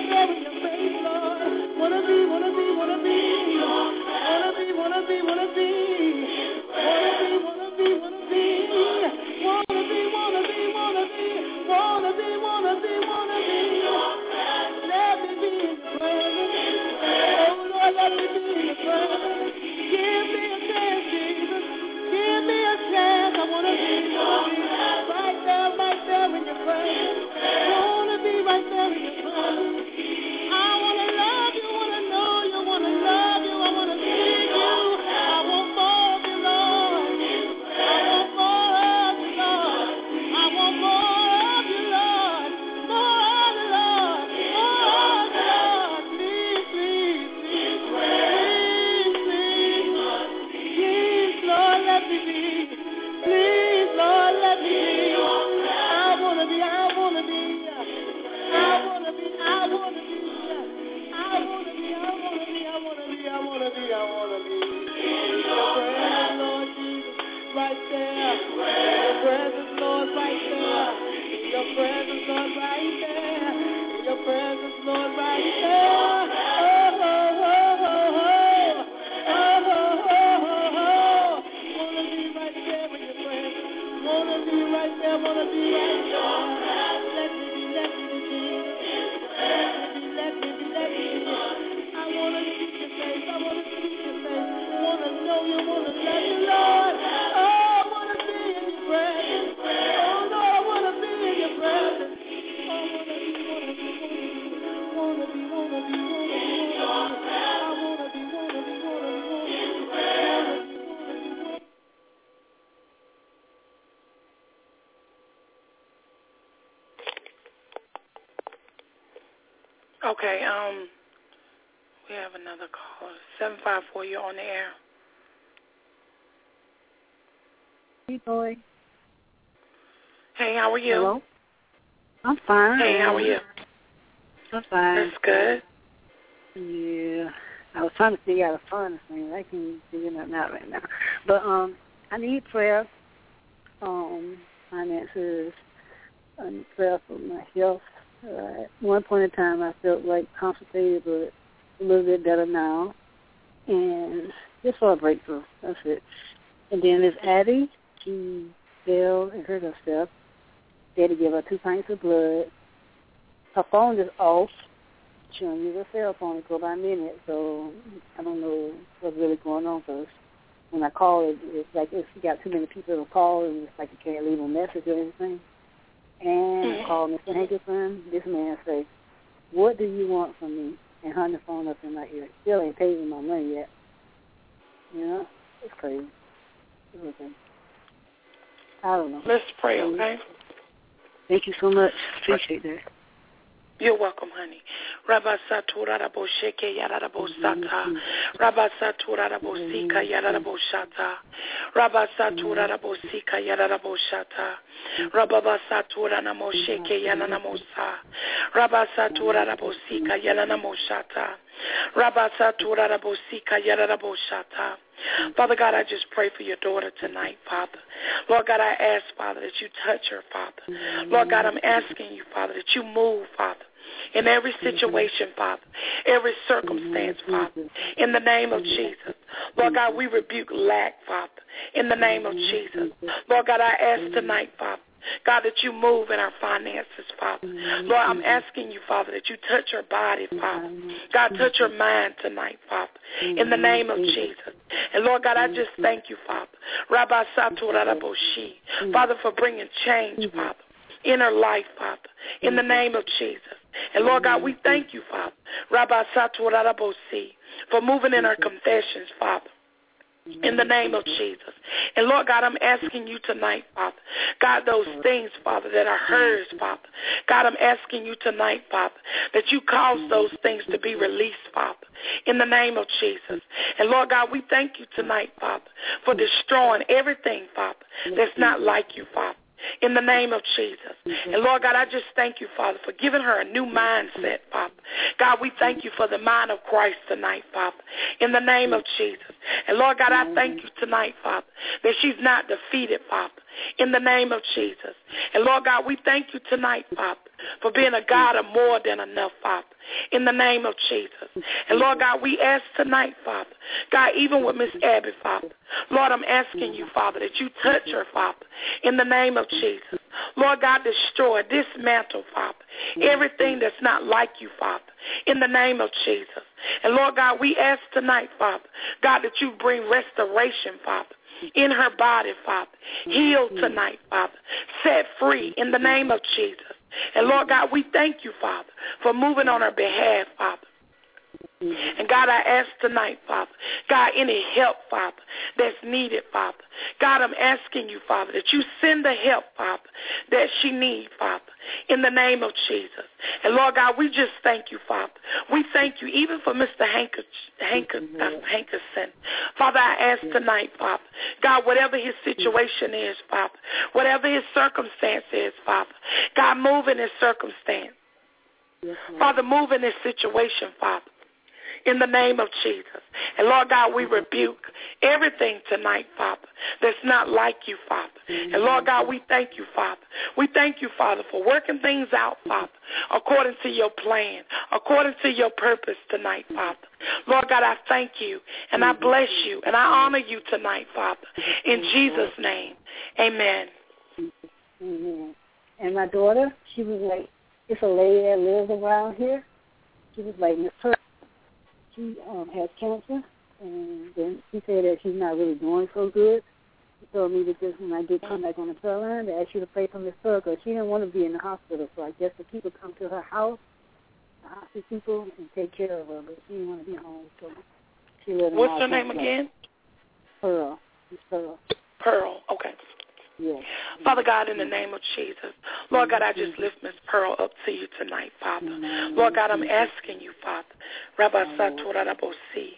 there in your face, Lord. Wanna be, wanna be, wanna be. Wanna be, wanna be, wanna be. Wanna be, wanna be, wanna be. Wanna be, wanna be, wanna be. Wanna be, wanna be, wanna be. Let me be in your presence. Oh Lord, let me be in your presence. Give me a chance, Jesus. Give me a chance. I wanna be, wanna be right there, right there in your presence. Wanna be right there in your presence. I wanna love you, wanna know you, wanna love you, I wanna see you. I want more of you, Lord. I want more of you, Lord. I want more of you, Lord. More of you, Lord. More of you, Lord. Please, please, please, please, please. Please, Lord, let me be. Please, Lord, let me be. I wanna be, I wanna be. I wanna be, I wanna be. I wanna be, I wanna be, I wanna be, I wanna be, I wanna be. In your presence, Lord Jesus, right there. In your presence, Lord, right there. In your presence, Lord, right there. In your presence, Lord, right there. Oh, oh, oh, oh, oh. Oh, oh, oh, oh, oh. Wanna be right there in your presence. Wanna be right there, wanna be right there. Let me be, let me be. Let me be, let me be. I wanna see your face, I wanna see your face. Wanna know you, wanna love you, Lord. Oh, I wanna be in your presence. Oh, Lord, I wanna be in your presence. Oh, wanna be, wanna be, wanna be. Wanna be, wanna be, wanna be, wanna be. I wanna be, wanna be, wanna be, wanna be. Wanna be, wanna be, wanna be. Okay, um, we have another call. seven five four, you're on the air. Hey, boy. Hey, how are you? Hello? I'm fine. Hey, how are you? I'm fine. That's good. Yeah. I was trying to figure out a fun thing. I can't figure nothing out right now. But um, I need prayer, um, finances, and prayer for my health. Uh, at one point in time, I felt like constipated, but a little bit better now. And just for a breakthrough. That's it. And then there's Addie. She fell and hurt herself. They had to give her two pints of blood. Her phone is off. She don't use her cell phone to go by a minute, so I don't know what's really going on because when I call it, it's like if you got too many people to call, and it's like you can't leave a message or anything. And I called Mister Hankerson. This man say, "What do you want from me?" And hung the phone up in my ear. Still ain't paid me my money yet. You know, it's crazy. It's okay. I don't know. Let's pray, okay? Thank you so much. Appreciate that. You're welcome, honey. Rabba Satura Rabo Sheke Yarabo Sata. Rabba Satura Rabo Sika Yarabo Shata. Rabba Satura Rabo Sika Yarabo Shata. Rabba Satura Namo Sheke Yananamosa. Rabba Satura Rabo Sika Yananamo Shata. Rabba Satura Rabo Sika Yarabo Shata. Father God, I just pray for your daughter tonight, Father. Lord God, I ask, Father, that you touch her, Father. Lord God, I'm asking you, Father, that you move, Father, in every situation, Father, every circumstance, Father, in the name of Jesus. Lord God, we rebuke lack, Father, in the name of Jesus. Lord God, I ask tonight, Father, God, that you move in our finances, Father. Lord, I'm asking you, Father, that you touch her body, Father. God, touch her mind tonight, Father, in the name of Jesus. And Lord God, I just thank you, Father. Rabba Sato Raraboshi, Father, for bringing change, Father, in her life, Father, in the name of Jesus. And Lord God, we thank you, Father, Rabba Sato Raraboshi, for moving in her confessions, Father, in the name of Jesus. And Lord God, I'm asking you tonight, Father, God, those things, Father, that are hers, Father, God, I'm asking you tonight, Father, that you cause those things to be released, Father, in the name of Jesus. And Lord God, we thank you tonight, Father, for destroying everything, Father, that's not like you, Father, in the name of Jesus. And Lord God, I just thank you, Father, for giving her a new mindset, Father. God, we thank you for the mind of Christ tonight, Father, in the name of Jesus. And Lord God, I thank you tonight, Father, that she's not defeated, Father, in the name of Jesus. And Lord God, we thank you tonight, Father, for being a God of more than enough, Father, in the name of Jesus. And, Lord God, we ask tonight, Father, God, even with Miss Abby, Father, Lord, I'm asking you, Father, that you touch her, Father, in the name of Jesus. Lord God, destroy, dismantle, Father, everything that's not like you, Father, in the name of Jesus. And, Lord God, we ask tonight, Father, God, that you bring restoration, Father, in her body, Father. Heal tonight, Father. Set free in the name of Jesus. And, Lord God, we thank you, Father, for moving on her behalf, Father. And, God, I ask tonight, Father, God, any help, Father, that's needed, Father. God, I'm asking you, Father, that you send the help, Father, that she needs, Father, in the name of Jesus. And, Lord God, we just thank you, Father. We thank you even for Mister Hanker, Hanker, uh, Hankerson. Father, I ask tonight, Father, God, whatever his situation is, Father, whatever his circumstance is, Father, God, move in his circumstance. Father, move in his situation, Father, in the name of Jesus. And, Lord God, we rebuke everything tonight, Father, that's not like you, Father. And, Lord God, we thank you, Father. We thank you, Father, for working things out, Father, according to your plan, according to your purpose tonight, Father. Lord God, I thank you, and I bless you, and I honor you tonight, Father. In Jesus' name, amen. Amen. And my daughter, she was like, it's a lady that lives around here. She was like, Miss Pearl. She um, has cancer, and then she said that she's not really doing so good. She told me that just when I did come back on the prayer line, to ask you to pray for Miss Pearl, because she didn't want to be in the hospital. So I guess the people come to her house, the hospice people, and take care of her, but she didn't want to be home. So she let her What's her name again? Pearl. Miss Pearl. Pearl, okay. Yes. Father God, in the name of Jesus, Lord God, I just lift Miss Pearl up to you tonight, Father. Lord God, I'm asking you, Father. Rabbi Satorarabosi.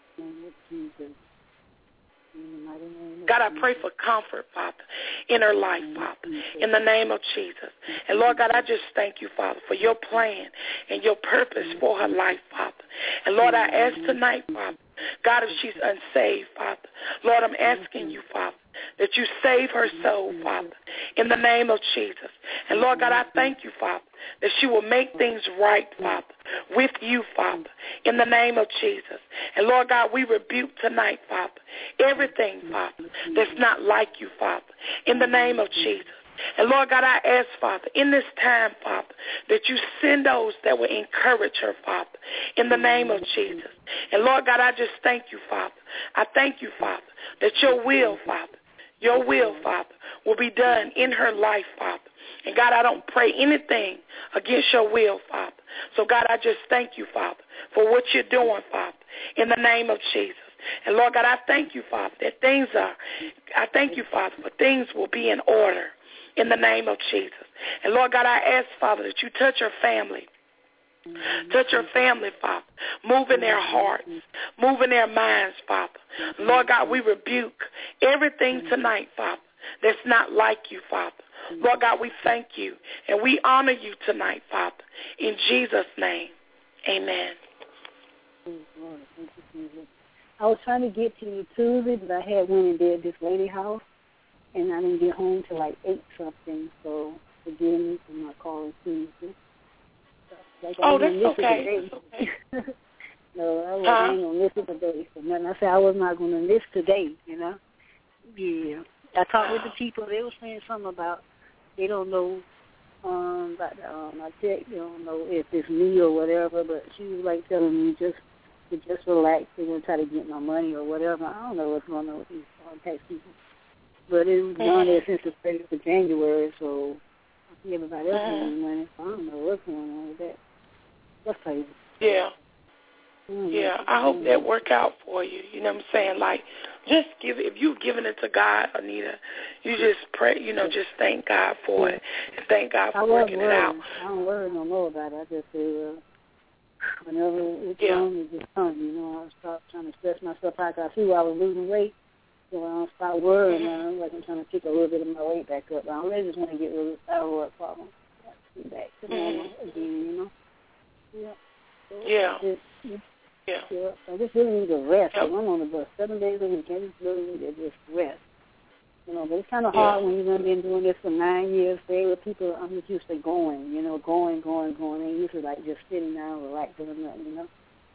God, I pray for comfort, Father, in her life, Father, in the name of Jesus. And, Lord God, I just thank you, Father, for your plan and your purpose for her life, Father. And, Lord, I ask tonight, Father, God, if she's unsaved, Father, Lord, I'm asking you, Father, that you save her soul, Father, in the name of Jesus. And, Lord God, I thank you, Father, that she will make things right, Father, with you, Father, in the name of Jesus. And, Lord God, we rebuke tonight, Father, everything, Father, that's not like you, Father, in the name of Jesus. And, Lord God, I ask, Father, in this time, Father, that you send those that will encourage her, Father, in the name of Jesus. And, Lord God, I just thank you, Father. I thank you, Father, that your will, Father, your will, Father, will be done in her life, Father. And, God, I don't pray anything against your will, Father. So, God, I just thank you, Father, for what you're doing, Father, in the name of Jesus. And, Lord God, I thank you, Father, that things are, I thank you, Father, for things will be in order in the name of Jesus. And, Lord God, I ask, Father, that you touch her family. Touch her family, Father. Move in their hearts. Move in their minds, Father. Lord God, we rebuke everything tonight, Father, that's not like you, Father. Lord God, we thank you, and we honor you tonight, Father. In Jesus' name, amen. I was trying to get to you Tuesday, but I had went and did this lady house, and I didn't get home till like eight something, so forgive me for not calling Tuesday. Like, oh, that's okay. That's okay. No, I wasn't huh? going to miss it today. So nothing. I said I was not going to miss today, you know. Yeah. I talked with the people. They were saying something about they don't know um, about the, um, I checked, they don't know if it's me or whatever, but she was like telling me just to just relax. They're going to try to get my money or whatever. I don't know what's going on with these uh, tax people. But it was gone there since the thirtieth of January, so I see everybody else getting money, so I don't know what's going on with that. That's crazy. Yeah. Yeah, I hope that work out for you. You know what I'm saying? Like, just give it. If you've given it to God, Anita, you just pray, you know, just thank God for it. And thank God for I working worried. it out. I don't worry no more about it. I just say, uh, whenever it yeah. comes, it just comes. You know, I stop trying to stress myself out. I see I was losing weight, so I don't stop worrying. Mm-hmm. I'm like I'm trying to pick a little bit of my weight back up. I really just want to get rid of the thyroid problem. Get back to normal mm-hmm. again, you know? Yeah. So yeah. Just, yeah. Yeah. yeah. I just really need to rest. Yep. I'm on the bus seven days a week. I just really need to just rest. You know, but it's kind of hard yeah. when you've been doing this for nine years. They were people, I'm just used to going, you know, going, going, going. They usually like just sitting down or like doing nothing, you know.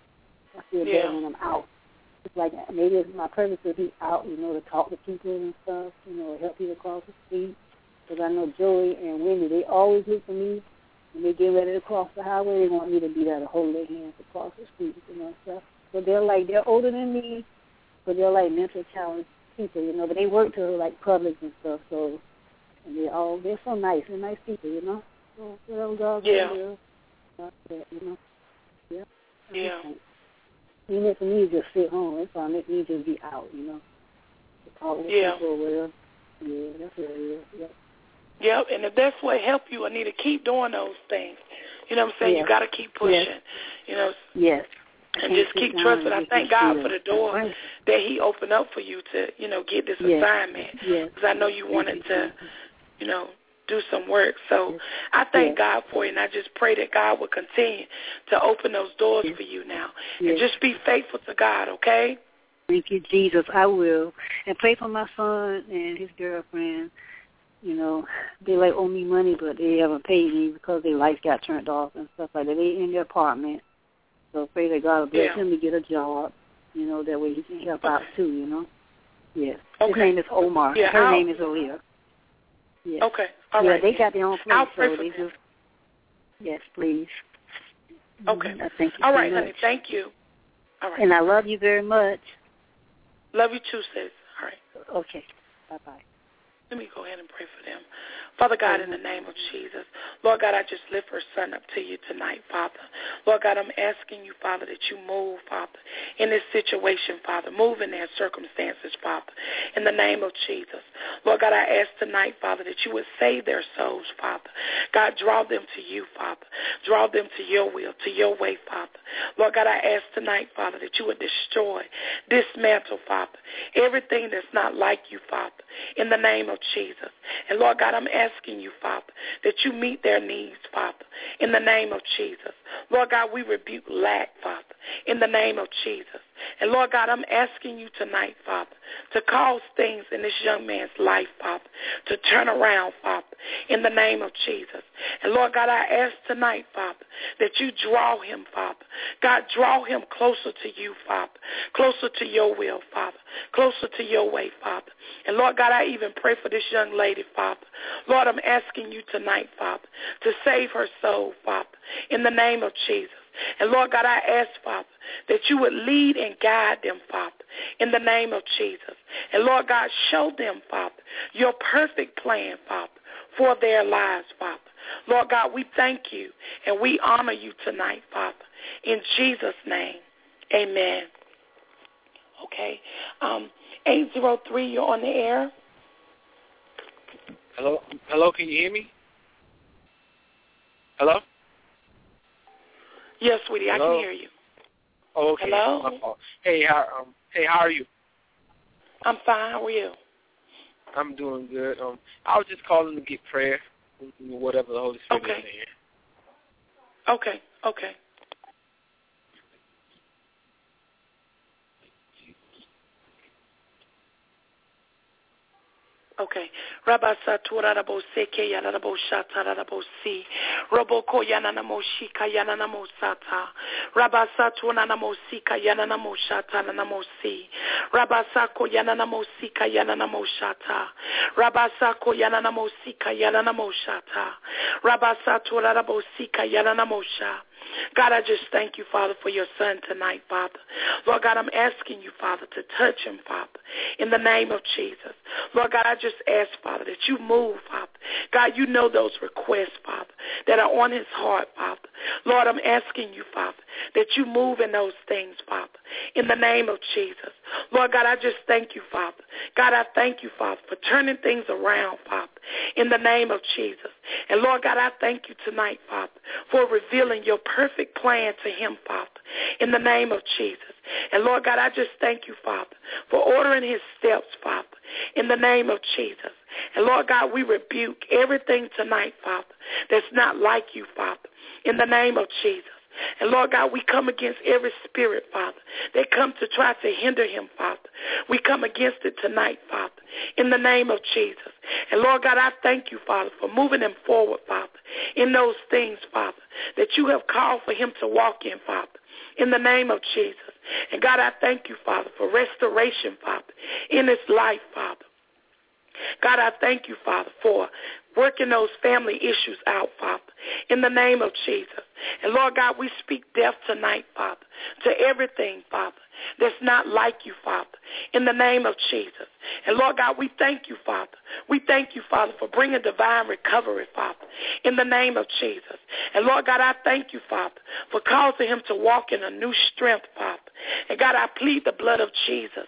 I feel yeah. better when I'm out. It's like maybe it's my purpose to be out, you know, to talk to people and stuff, you know, help people cross the street. Because I know Joey and Wendy, they always look for me. When they get ready to cross the highway, they want me to be there to hold their hands to cross the street, you know, stuff. So they're like, they're older than me, but they're like mental challenged people, you know, but they work to like Publix and stuff, so and they all they're so nice, they're nice people, you know. So whatever God yeah. will, God will, you know. Yeah. Yeah. You know, for me to just sit home, it's all make me just be out, you know. To talk with yeah. people or whatever. Yeah, that's what it is. Yep. Yep, and if that's what help you, I need to keep doing those things. You know what I'm saying? Yes. You got to keep pushing. Yes. You know. Yes. And just keep trusting. I thank God for the door that He opened up for you to, you know, get this yes. assignment. Yes. Because I know you wanted to, you know, do some work. So yes. I thank yes. God for you, and I just pray that God will continue to open those doors yes. for you now. Yes. And just be faithful to God, okay? Thank you, Jesus. I will. And pray for my son and his girlfriend. You know, they like owe me money, but they haven't paid me because their lights got turned off and stuff like that. They in their apartment. So pray that God will bless yeah. him to get a job, you know, that way he can help okay. out too, you know. Yes. Okay. His name is Omar. Yeah, Her I'll, name is Aaliyah. Yes. Okay. All yeah, right. they got their own place, I'll pray so for they them. just, yes, please. Okay. Mm-hmm. I thank you All so right, much. honey. Thank you. All right. And I love you very much. Love you too, sis. All right. Okay. Bye-bye. Let me go ahead and pray for them. Father God, in the name of Jesus, Lord God, I just lift her son up to you tonight, Father. Lord God, I'm asking you, Father, that you move, Father, in this situation, Father. Move in their circumstances, Father, in the name of Jesus. Lord God, I ask tonight, Father, that you would save their souls, Father. God, draw them to you, Father. Draw them to your will, to your way, Father. Lord God, I ask tonight, Father, that you would destroy, dismantle, Father, everything that's not like you, Father, in the name of Jesus. And Lord God, I'm asking you, Father, that you meet their needs, Father, in the name of Jesus. Lord God, we rebuke lack, Father, in the name of Jesus. And Lord God, I'm asking you tonight, Father, to cause things in this young man's life, Father, to turn around, Father, in the name of Jesus. And Lord God, I ask tonight, Father, that you draw him, Father. God, draw him closer to you, Father, closer to your will, Father, closer to your way, Father. And Lord God, I even pray for this young lady, Father. Lord, I'm asking you tonight, Father, to save her soul, Father, in the name of Jesus. And Lord God, I ask, Father, that you would lead and guide them, Father, in the name of Jesus. And Lord God, show them, Father, your perfect plan, Father, for their lives, Father. Lord God, we thank you and we honor you tonight, Father. In Jesus' name, amen. Okay. Um, eight zero three, you're on the air. Hello? Hello, can you hear me? Hello? Yes, sweetie, Hello? I can hear you. Oh, okay. Hello? Hey, how um, hey, how are you? I'm fine. How are you? I'm doing good. Um, I was just calling to get prayer, whatever the Holy Spirit okay. is saying. Okay. Okay. Okay. Rabba Satura Rabo Seke Yanabo Shata Rabo Si. Roboko Yanamo Shika Yanamo Sata. Rabba Satuna Namo Sika Yanamo Shata Nanamo Si. Rabba Sako Yanamo Sika Yanamo Shata. Rabba Sako Yanamo Sika Yanamo Shata. Rabba Satura Rabo Sika Yanamo Sha. God, I just thank you, Father, for your son tonight, Father. Lord God, I'm asking you, Father, to touch him, Father, in the name of Jesus. Lord God, I just ask, Father, that you move, Father. God, you know those requests, Father, that are on his heart, Father. Lord, I'm asking you, Father, that you move in those things, Father, in the name of Jesus. Lord God, I just thank you, Father. God, I thank you, Father, for turning things around, Father, in the name of Jesus. And Lord God, I thank you tonight, Father, for revealing your perfect plan to him, Father, in the name of Jesus. And Lord God, I just thank you, Father, for ordering his steps, Father, in the name of Jesus. And Lord God, we rebuke everything tonight, Father, that's not like you, Father, in the name of Jesus. And Lord God, we come against every spirit, Father, that come to try to hinder him, Father. We come against it tonight, Father, in the name of Jesus. And, Lord God, I thank you, Father, for moving him forward, Father, in those things, Father, that you have called for him to walk in, Father, in the name of Jesus. And, God, I thank you, Father, for restoration, Father, in his life, Father. God, I thank you, Father, for working those family issues out, Father, in the name of Jesus. And, Lord God, we speak death tonight, Father, to everything, Father, that's not like you, Father, in the name of Jesus. And, Lord God, we thank you, Father. We thank you, Father, for bringing divine recovery, Father, in the name of Jesus. And, Lord God, I thank you, Father, for causing him to walk in a new strength, Father. And, God, I plead the blood of Jesus.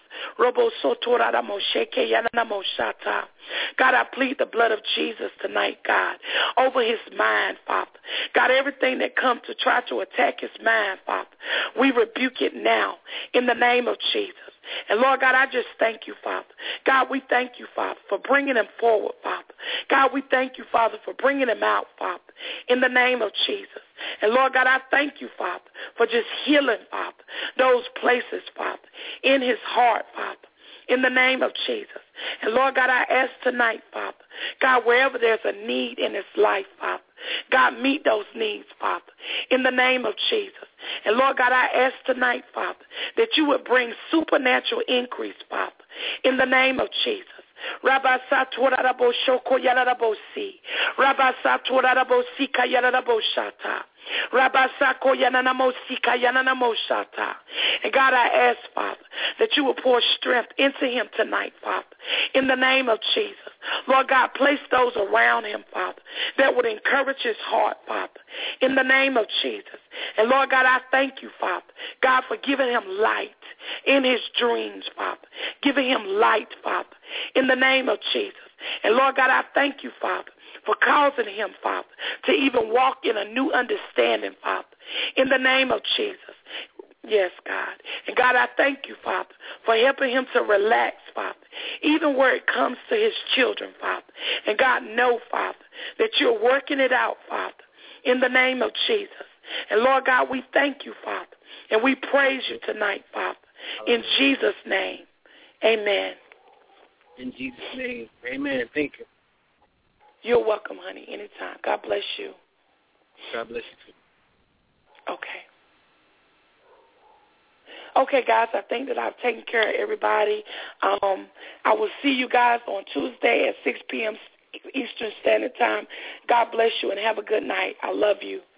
God, I plead the blood of Jesus tonight, God, over his mind, Father. God, everything that comes to try to attack his mind, Father, we rebuke it now in the name of Jesus. And, Lord God, I just thank you, Father. God, we thank you, Father, for bringing him forward, Father. God, we thank you, Father, for bringing him out, Father, in the name of Jesus. And, Lord God, I thank you, Father, for just healing, Father, those places, Father, in his heart, Father, in the name of Jesus. And, Lord God, I ask tonight, Father, God, wherever there's a need in his life, Father, God, meet those needs, Father, in the name of Jesus. And, Lord God, I ask tonight, Father, that you would bring supernatural increase, Father, in the name of Jesus. Rabba Saturabo Shoko Yarabosi. Rabba Saturabo Sika Yaraboshata. Rabba Sako Yananamo Sika Yananamo Shata. And God, I ask, Father, that you will pour strength into him tonight, Father, in the name of Jesus. Lord God, place those around him, Father, that would encourage his heart, Father, in the name of Jesus. And Lord God, I thank you, Father, God, for giving him light in his dreams, Father, giving him light, Father, in the name of Jesus. And Lord God, I thank you, Father, for causing him, Father, to even walk in a new understanding, Father, in the name of Jesus. Yes, God. And God, I thank you, Father, for helping him to relax, Father, even where it comes to his children, Father. And God, know, Father, that you're working it out, Father, in the name of Jesus. And Lord God, we thank you, Father, and we praise you tonight, Father, in Jesus' name. Amen. In Jesus' name, amen. Thank you. You're welcome, honey, anytime. God bless you. God bless you, too. Okay. Okay, guys, I think that I've taken care of everybody. Um, I will see you guys on Tuesday at six p.m. Eastern Standard Time. God bless you and have a good night. I love you.